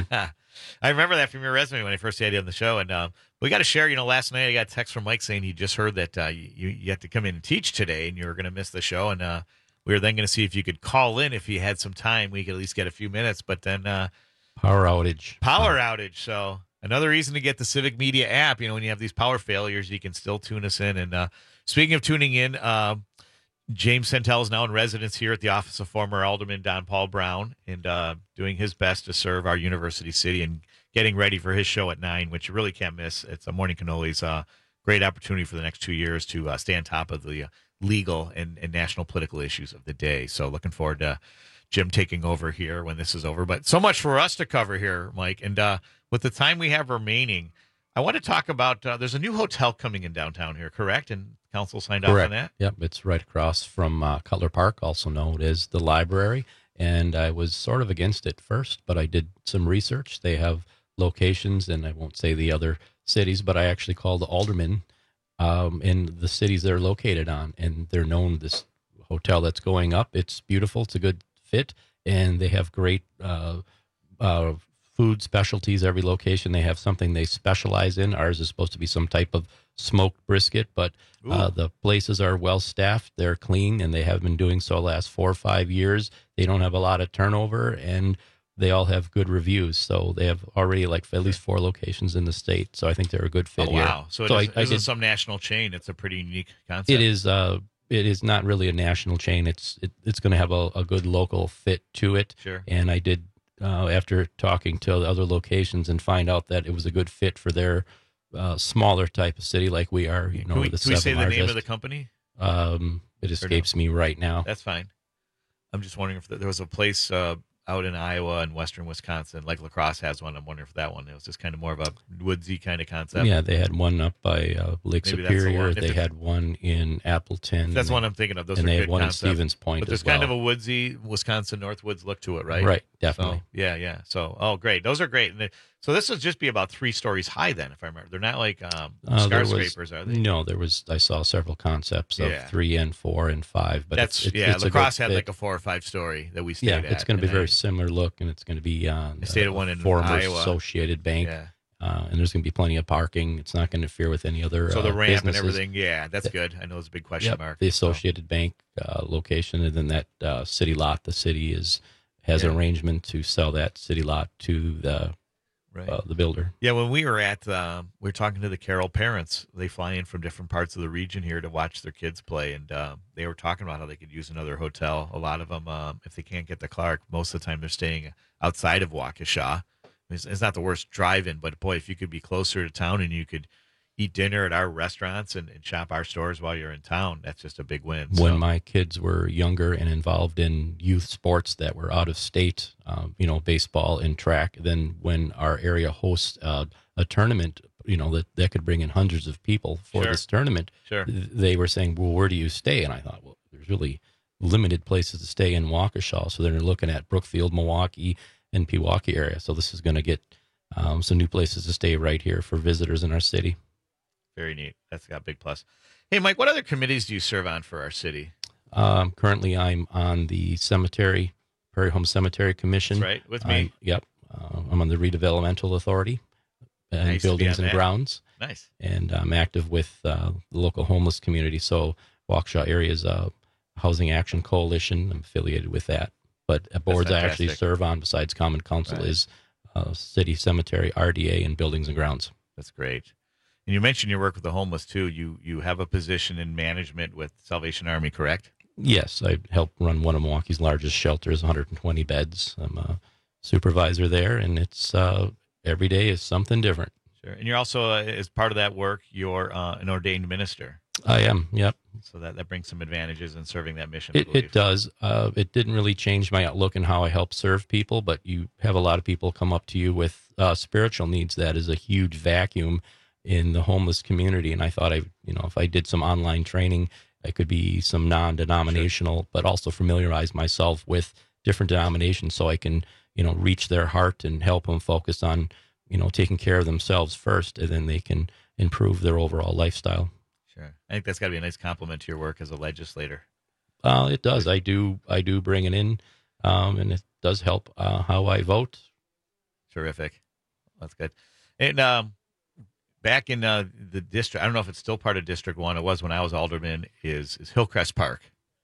I remember that from your resume when I first had you on the show. And um, we got to share, you know, last night I got a text from Mike saying he just heard that uh, you, you had to come in and teach today and you were going to miss the show. And uh, we were then going to see if you could call in if you had some time. We could at least get a few minutes. But then uh, power outage. power outage. So another reason to get the Civic Media app. You know, when you have these power failures, you can still tune us in. And uh, speaking of tuning in, uh, James Centel is now in residence here at the office of former Alderman Don Paul Brown, and uh, doing his best to serve our university city and getting ready for his show at nine, which you really can't miss. It's a Morning Cannolis, uh, great opportunity for the next two years to uh, stay on top of the uh, legal and, and national political issues of the day. So looking forward to Jim taking over here when this is over. But so much for us to cover here, Mike. And uh, with the time we have remaining, I want to talk about, uh, there's a new hotel coming in downtown here, correct? And council signed off on that? Yep, it's right across from uh, Cutler Park, also known as the library. And I was sort of against it first, but I did some research. They have locations, and I won't say the other cities, but I actually called the aldermen um, in the cities they're located on, and they're known this hotel that's going up. It's beautiful. It's a good fit, and they have great uh, uh, food specialties. Every location, they have something they specialize in. Ours is supposed to be some type of smoked brisket, but uh, the places are well staffed. They're clean, and they have been doing so the last four or five years. They don't have a lot of turnover, and they all have good reviews. So they have already like at least four locations in the state. So I think they're a good fit Oh, here. wow. So it so is, I, I isn't did, some national chain. It's a pretty unique concept. it is. Uh, it is not really a national chain. It's it, it's going to have a, a good local fit to it. Sure. And I did uh, after talking to the other locations and find out that it was a good fit for their uh, smaller type of city like we are. You know, Can we, the can we say seven the name of largest. the company? Um, it escapes me right now. That's fine. I'm just wondering if there was a place uh, out in Iowa and western Wisconsin, like La Crosse has one. I'm wondering if that one, it was just kind of more of a woodsy kind of concept. Yeah, they had one up by uh, Lake Maybe that's the Superior. one. If They it- had one in Appleton. That's one I'm thinking of. Those and are they good had one concepts. in Stevens Point But there's as well. kind of a woodsy Wisconsin Northwoods look to it, right? Right, definitely. So, yeah, yeah. So, oh, great. Those are great. And they, so this will just be about three stories high then, if I remember. They're not like um, Uh, there was- skyscrapers, are they? No, there was. I saw several concepts of Yeah. three and four and five. But That's it's, it's, yeah. it's La a good Crosse had fit. like a four or five story that we stayed yeah, at. it's going to be and very I- similar look, and it's going to be on I stayed at uh, one in former Iowa. Associated Bank. Yeah. Uh, and there's going to be plenty of parking. It's not going to interfere with any other. So the uh, ramp and businesses. everything, yeah, that's good. I know it's a big question Yep, mark. The Associated Bank uh, location, and then that uh, city lot. The city is has Yeah. an arrangement to sell that city lot to the Right. uh, the builder. Yeah, when we were at, um, we were talking to the Carroll parents. They fly in from different parts of the region here to watch their kids play, and um, they were talking about how they could use another hotel. A lot of them, um, if they can't get to Clark, most of the time they're staying outside of Waukesha. It's, it's not the worst drive-in, but boy, if you could be closer to town and you could eat dinner at our restaurants and, and shop our stores while you're in town, that's just a big win. When So- my kids were younger and involved in youth sports that were out of state, um, you know, baseball and track, then when our area hosts uh, a tournament, you know, that, that could bring in hundreds of people for Sure. this tournament, Sure. th- they were saying, well, where do you stay? And I thought, well, there's really limited places to stay in Waukesha. So they're looking at Brookfield, Milwaukee, and Pewaukee area. So this is going to get um, some new places to stay right here for visitors in our city. Very neat. That's got a big plus. Hey, Mike, what other committees do you serve on for our city? Um, currently, I'm on the cemetery, Prairie Home Cemetery Commission. That's right, with me. I'm- yep. Uh, I'm on the Redevelopmental Authority and Nice to be Buildings on and that. Grounds. Nice. And I'm active with uh, the local homeless community. So Waukesha Area's uh, Housing Action Coalition, I'm affiliated with that. but boards I actually fantastic. serve on besides Common Council Right. is uh, City Cemetery, R D A, and Buildings and Grounds. That's great. And you mentioned your work with the homeless, too. You you have a position in management with Salvation Army, correct? Yes, I help run one of Milwaukee's largest shelters, one hundred twenty beds. I'm a supervisor there, and it's uh, every day is something different. Sure. And you're also, uh, as part of that work, you're uh, an ordained minister. I am, yep. So that, that brings some advantages in serving that mission. It, it does. Uh, it didn't really change my outlook and how I help serve people, but you have a lot of people come up to you with uh, spiritual needs. That is a huge vacuum in the homeless community. And I thought, I, you know, if I did some online training, I could be some non-denominational, sure. but also familiarize myself with different denominations so I can, you know, reach their heart and help them focus on, you know, taking care of themselves first, and then they can improve their overall lifestyle. Sure. I think that's got to be a nice compliment to your work as a legislator. Uh, it does. I do. I do bring it in, um, and it does help uh, how I vote. Terrific. That's good. And um, back in uh, the district, I don't know if it's still part of District One. It was when I was alderman. Is is Hillcrest Park,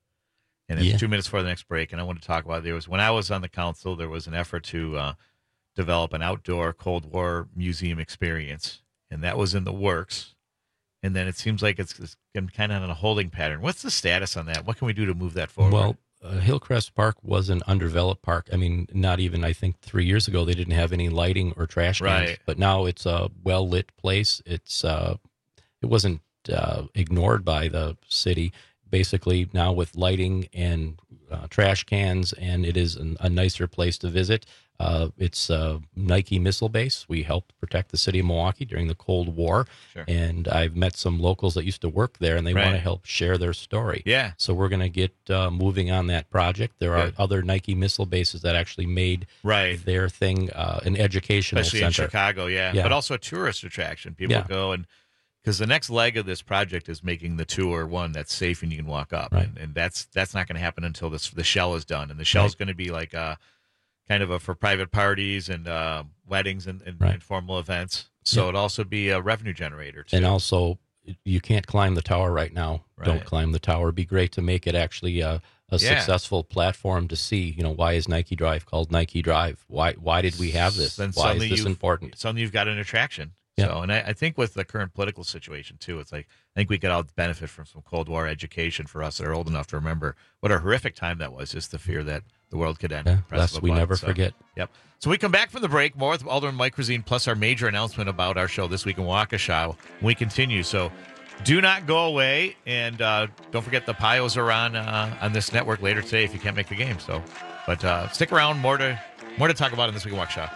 and it's Yeah. two minutes before the next break. And I want to talk about there was when I was on the council, there was an effort to uh, develop an outdoor Cold War museum experience, and that was in the works. And then it seems like it's, it's kind of on a holding pattern. What's the status on that? What can we do to move that forward? Well, uh, Hillcrest Park was an undeveloped park. I mean, not even, I think, three years ago, they didn't have any lighting or trash cans. Right. But now it's a well-lit place. It's uh, it wasn't uh, ignored by the city. Basically, now with lighting and uh, trash cans, and it is an, a nicer place to visit. Uh, it's a Nike missile base. We helped protect the city of Milwaukee during the Cold War. Sure. And I've met some locals that used to work there, and they Right. want to help share their story. Yeah. So we're going to get uh, moving on that project. There are Good. other Nike missile bases that actually made Right. their thing uh, an educational Especially center. in Chicago, yeah. Yeah. But also a tourist attraction. People Yeah. go and because the next leg of this project is making the tour one that's safe and you can walk up, Right. and, and that's that's not going to happen until this the shell is done, and the shell is Right. going to be like a kind of a for private parties and uh, weddings and, and, Right. and formal events. So Yeah. it'd also be a revenue generator too. And also, you can't climb the tower right now. Right. Don't climb the tower. It'd be great to make it actually a, a Yeah. successful platform to see, you know, why is Nike Drive called Nike Drive? Why why did we have this? Then Why is suddenly this you've- important? Suddenly you've got an attraction. Yeah. So, and I, I think with the current political situation too, it's like I think we could all benefit from some Cold War education for us that are old enough to remember what a horrific time that was. Just the fear that the world could end. Yeah, Press lest of a we button. never So, forget. Yep. So we come back from the break, more with Alderman Mike Rosine, plus our major announcement about our show This Week in Waukesha. We continue. So do not go away, and uh, don't forget the Pios are on uh, on this network later today if you can't make the game. So, but uh, stick around. More to more to talk about in This Week in Waukesha.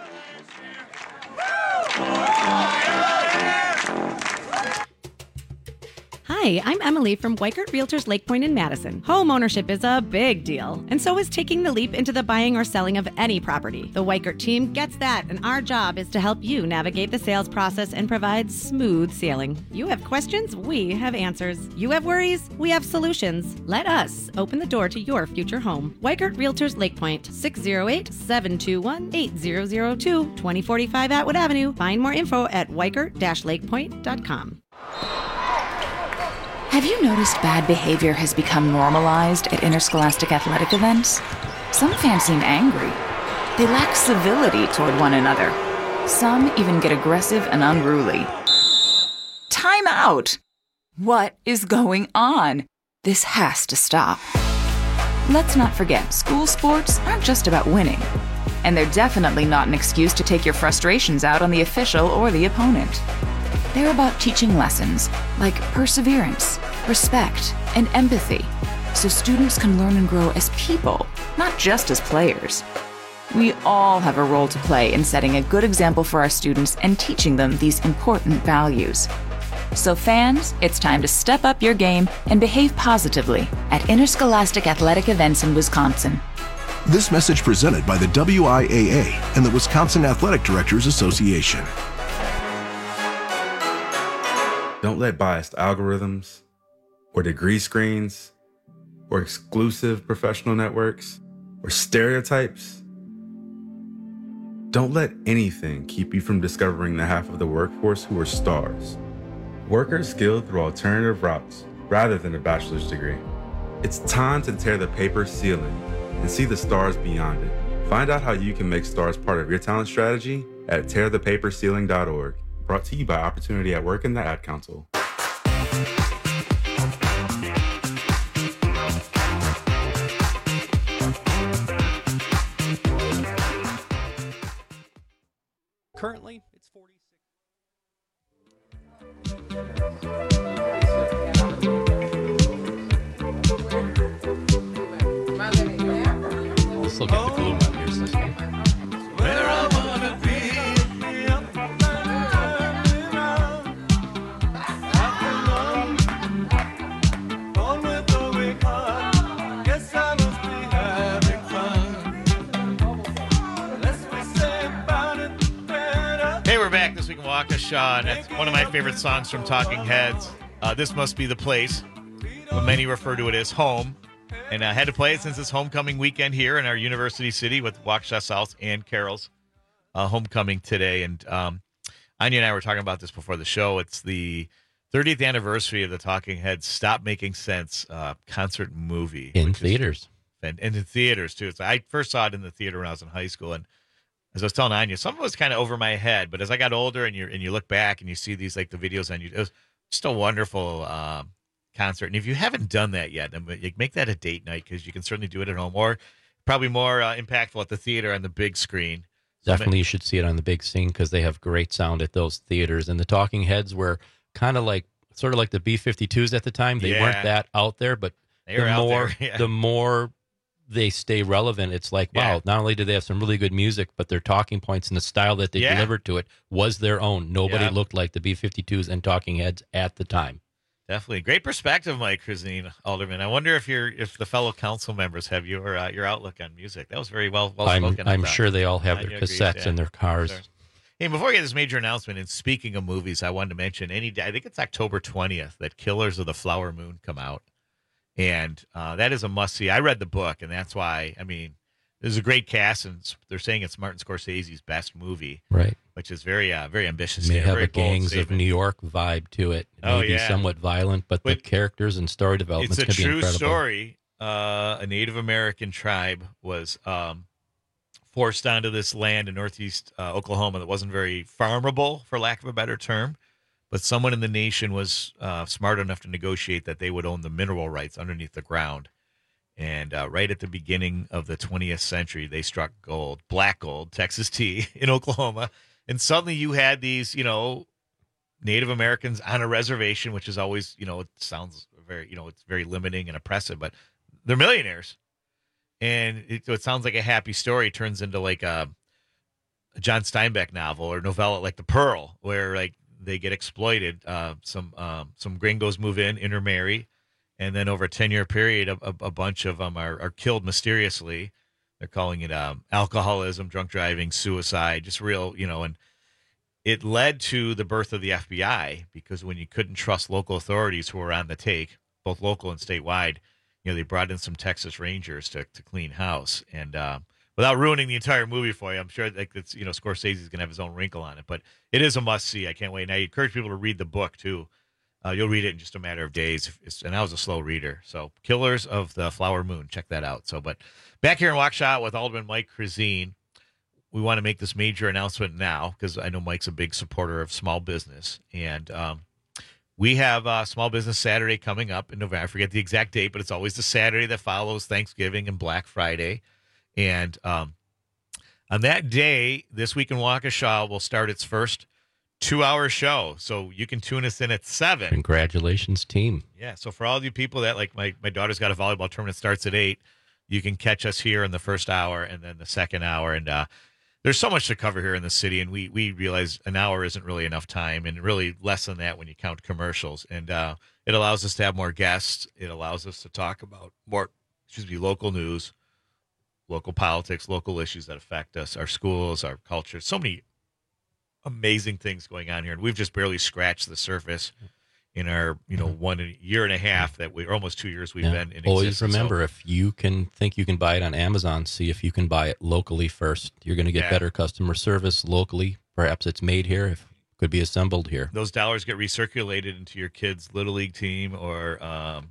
Hi, I'm Emily from Weikert Realtors Lake Point in Madison. Home ownership is a big deal, and so is taking the leap into the buying or selling of any property. The Weikert team gets that, and our job is to help you navigate the sales process and provide smooth sailing. You have questions, we have answers. You have worries, we have solutions. Let us open the door to your future home. Weikert Realtors Lake Point, six oh eight, seven two one, eight zero zero two, twenty forty-five Atwood Avenue. Find more info at weikert dash lakepoint dot com. Have you noticed bad behavior has become normalized at interscholastic athletic events? Some fans seem angry. They lack civility toward one another. Some even get aggressive and unruly. Time out! What is going on? This has to stop. Let's not forget, school sports aren't just about winning. And they're definitely not an excuse to take your frustrations out on the official or the opponent. They're about teaching lessons like perseverance, respect, and empathy, so students can learn and grow as people, not just as players. We all have a role to play in setting a good example for our students and teaching them these important values. So fans, it's time to step up your game and behave positively at interscholastic athletic events in Wisconsin. This message presented by the W I A A and the Wisconsin Athletic Directors Association. Don't let biased algorithms or degree screens or exclusive professional networks or stereotypes. Don't let anything keep you from discovering the half of the workforce who are stars. Workers skilled through alternative routes rather than a bachelor's degree. It's time to tear the paper ceiling and see the stars beyond it. Find out how you can make stars part of your talent strategy at tear the paper ceiling dot org. Brought to you by Opportunity at Work and the Ad Council. Currently, it's forty-six. I'll still get the glue on your system. Where I wanna be. Waukesha, and that's one of my favorite songs from Talking Heads. Uh, this must be the place, but many refer to it as home. And I had to play it since it's homecoming weekend here in our University City with Waukesha South and Carroll's uh, homecoming today. And um, Anya and I were talking about this before the show. It's the thirtieth anniversary of the Talking Heads Stop Making Sense uh, concert movie. In theaters. Is, and, and in theaters, too. So I first saw it in the theater when I was in high school, and as I was telling Anya, some of it was kind of over my head, but as I got older and you and you look back and you see these, like the videos on you, it was just a wonderful um, concert. And if you haven't done that yet, then make that a date night, because you can certainly do it at home, or probably more uh, impactful at the theater on the big screen. Definitely, you should see it on the big screen because they have great sound at those theaters. And the Talking Heads were kind of like, sort of like the B fifty-twos at the time. They yeah. weren't that out there, but they the were out more, there, yeah. the more they stay relevant. It's like, wow, yeah. not only do they have some really good music, but their talking points and the style that they yeah. delivered to it was their own. Nobody yeah. looked like the B fifty-twos and Talking Heads at the time. Definitely. Great perspective, Mike Christine Alderman. I wonder if your if the fellow council members have your uh, your outlook on music. That was very well, well I'm, spoken. I'm sure they all have their cassettes in their cars. Sure. Hey, before we get this major announcement, and speaking of movies, I wanted to mention any day, I think it's October twentieth, that Killers of the Flower Moon come out. And uh, that is a must-see. I read the book, and that's why, I mean, there's a great cast, and they're saying it's Martin Scorsese's best movie. Right. Which is very uh, very ambitious. It may have very a Gangs of New York vibe to it. It may oh, be yeah. somewhat violent, but, but the characters and story development can be incredible. It's a true story. Uh, a Native American tribe was um, forced onto this land in northeast uh, Oklahoma that wasn't very farmable, for lack of a better term. But someone in the nation was uh, smart enough to negotiate that they would own the mineral rights underneath the ground. And uh, right at the beginning of the twentieth century, they struck gold, black gold, Texas tea in Oklahoma. And suddenly you had these, you know, Native Americans on a reservation, which is always, you know, it sounds very, you know, it's very limiting and oppressive, but they're millionaires. And it, it sounds like a happy story. It turns into like a, a John Steinbeck novel or novella like The Pearl, where like, they get exploited. Uh, some um, some gringos move in, intermarry, and then over a ten-year period, a, a, a bunch of them are, are killed mysteriously. They're calling it um, alcoholism, drunk driving, suicide, just real, you know. And it led to the birth of the F B I, because when you couldn't trust local authorities who were on the take, both local and statewide, you know, they brought in some Texas Rangers to, to clean house. And uh, without ruining the entire movie for you, I'm sure like it's, you know, Scorsese's going to have his own wrinkle on it, but it is a must see. I can't wait. And I encourage people to read the book too. Uh, you'll read it in just a matter of days. It's, and I was a slow reader. So Killers of the Flower Moon, check that out. So, but back here in Waukesha with Alderman Mike Christine, we want to make this major announcement now, because I know Mike's a big supporter of small business. And um, we have uh, Small Business Saturday coming up in November. I forget the exact date, but it's always the Saturday that follows Thanksgiving and Black Friday. And um, on that day, This Week in Waukesha will start its first two-hour show. So you can tune us in at seven. Congratulations, team. Yeah, so for all of you people that, like, my, my daughter's got a volleyball tournament, starts at eight, you can catch us here in the first hour and then the second hour. And uh, there's so much to cover here in the city, and we we realize an hour isn't really enough time, and really less than that when you count commercials. And uh, it allows us to have more guests. It allows us to talk about more, excuse me, local news, local politics, local issues that affect us, our schools, our culture. So many amazing things going on here, and we've just barely scratched the surface in our, you know, one year and a half that we, or almost two years we've Yeah. been in Always existence. remember, So, if you can think you can buy it on Amazon, see if you can buy it locally first. You're going to get Yeah. better customer service locally. Perhaps it's made here. If it could be assembled here. those dollars get recirculated into your kid's Little League team or um,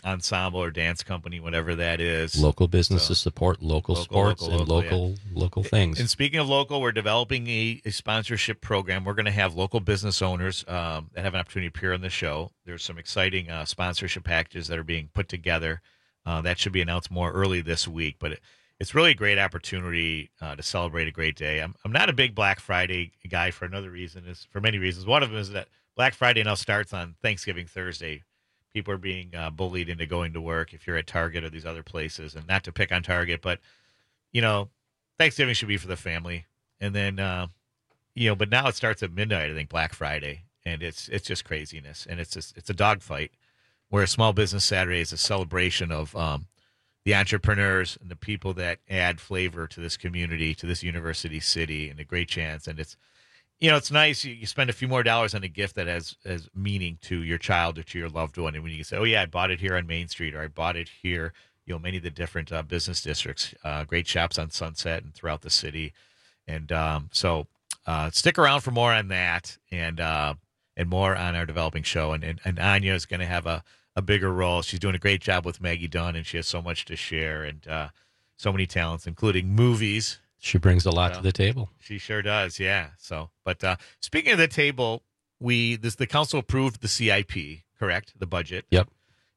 ensemble or dance company, whatever that is. Local businesses so, support local, local sports local, and local local, yeah. local things. And speaking of local, we're developing a, a sponsorship program. We're going to have local business owners um, that have an opportunity to appear on the show. There's some exciting uh, sponsorship packages that are being put together. Uh, that should be announced more early this week, but it, it's really a great opportunity uh, to celebrate a great day. I'm I'm not a big Black Friday guy for another reason, is for many reasons. One of them is that Black Friday now starts on Thanksgiving Thursday. People are being uh, bullied into going to work if you're at Target or these other places, and not to pick on Target, but, you know, Thanksgiving should be for the family. And then, uh, you know, but now it starts at midnight, I think, Black Friday, and it's it's just craziness. And it's just, it's a dogfight, where Small Business Saturday is a celebration of um, the entrepreneurs and the people that add flavor to this community, to this university city, and a great chance. And it's, you know, it's nice. You, you spend a few more dollars on a gift that has, has meaning to your child or to your loved one. And when you say, oh, yeah, I bought it here on Main Street, or I bought it here, you know, many of the different uh, business districts, uh, great shops on Sunset and throughout the city. And um, so uh, stick around for more on that and uh, and more on our developing show. And, and, and Anya is going to have a, a bigger role. She's doing a great job with Maggie Dunn, and she has so much to share and uh, so many talents, including movies. She brings a lot so, to the table. She sure does, yeah. So, but uh, speaking of the table, we this the council approved the C I P, correct? The budget. Yep.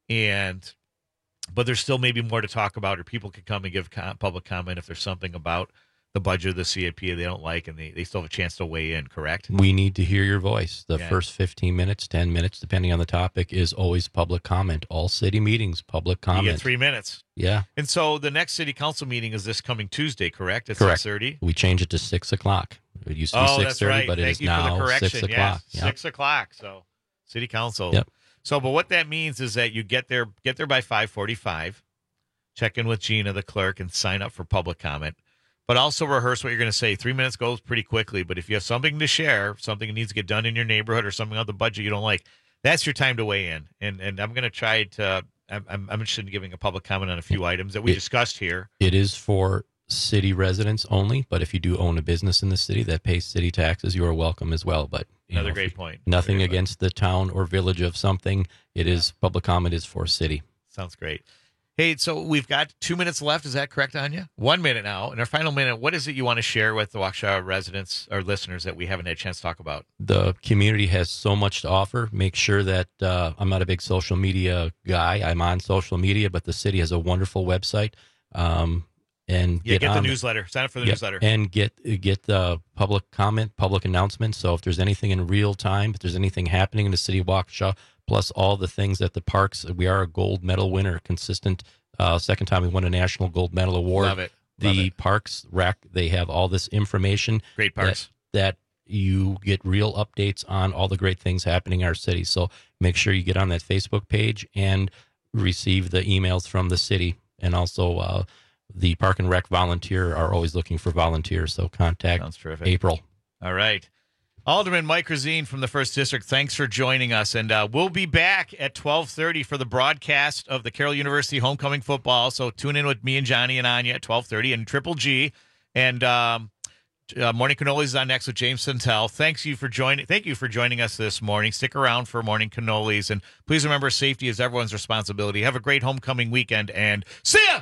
And, but there's still maybe more to talk about, or people can come and give com- public comment if there's something about the budget of the C I P they don't like, and they, they still have a chance to weigh in, correct? We need to hear your voice. The Yeah. first fifteen minutes, ten minutes, depending on the topic, is always public comment. All city meetings, public comment. You get three minutes. Yeah. And so the next city council meeting is this coming Tuesday, correct? At Correct. six thirty? We changed it to six o'clock. It used to be Oh, six that's thirty, right. but it Thank is you for the now correction. six Yes, o'clock. Yep. Six o'clock. So, city council. Yep. So, but what that means is that you get there, get there by five forty-five. Check in with Gina, the clerk, and sign up for public comment. But also rehearse what you're going to say. Three minutes goes pretty quickly, but if you have something to share, something that needs to get done in your neighborhood, or something on the budget you don't like, that's your time to weigh in. And and I'm going to try to. I'm, I'm interested in giving a public comment on a few items that we It- discussed here. It is for city residents only, but if you do own a business in the city that pays city taxes, you are welcome as well. But you Another know, great if you- point. Nothing Another great against the town or village of something. It is public comment is for city. Sounds great. Hey, so we've got two minutes left. Is that correct, Anya? One minute now. In our final minute, what is it you want to share with the Waukesha residents or listeners that we haven't had a chance to talk about? The community has so much to offer. Make sure that uh, I'm not a big social media guy. I'm on social media, but the city has a wonderful website. Um, and Yeah, get, get the on newsletter. Sign up for the Yep, newsletter. and get get the public comment, public announcements. So if there's anything in real time, if there's anything happening in the city of Waukesha, plus all the things at the parks, we are a gold medal winner, consistent. Uh, second time we won a national gold medal award. Love it. Love the it. parks rack, they have all this information. Great parks. That, that you get real updates on all the great things happening in our city. So make sure you get on that Facebook page and receive the emails from the city. And also uh, the Park and Rec volunteer are always looking for volunteers. So contact Sounds terrific. April. All right. Alderman Mike Razine from the first District, thanks for joining us. And uh, we'll be back at twelve thirty for the broadcast of the Carroll University homecoming football. So tune in with me and Johnny and Anya at twelve thirty and Triple G. And um, uh, Morning Cannolis is on next with James Santel. Thanks you for joining. Thank you for joining us this morning. Stick around for Morning Cannolis. And please remember, safety is everyone's responsibility. Have a great homecoming weekend and see ya!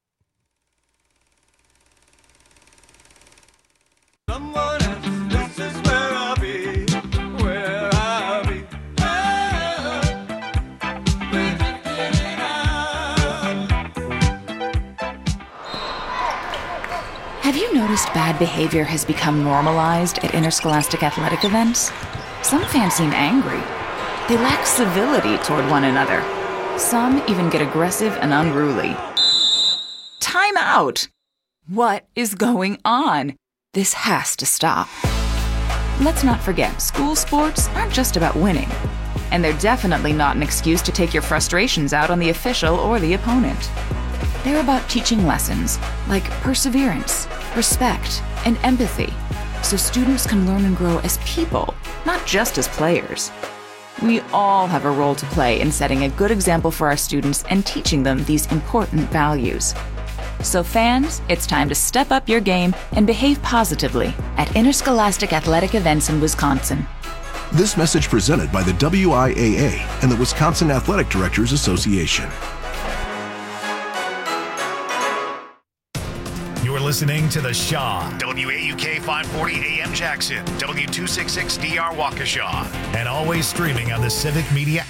Someone else, this is where I'll be, where I'll be. Oh, we're drifting out. Have you noticed bad behavior has become normalized at interscholastic athletic events? Some fans seem angry. They lack civility toward one another. Some even get aggressive and unruly. Time out! What is going on? This has to stop. Let's not forget, school sports aren't just about winning. And they're definitely not an excuse to take your frustrations out on the official or the opponent. They're about teaching lessons like perseverance, respect, and empathy, so students can learn and grow as people, not just as players. We all have a role to play in setting a good example for our students and teaching them these important values. So fans, it's time to step up your game and behave positively at interscholastic athletic events in Wisconsin. This message presented by the W I A A and the Wisconsin Athletic Directors Association. You're listening to The Shaw, W A U K five forty A M Jackson, W two sixty-six D R Waukesha, and always streaming on the Civic Media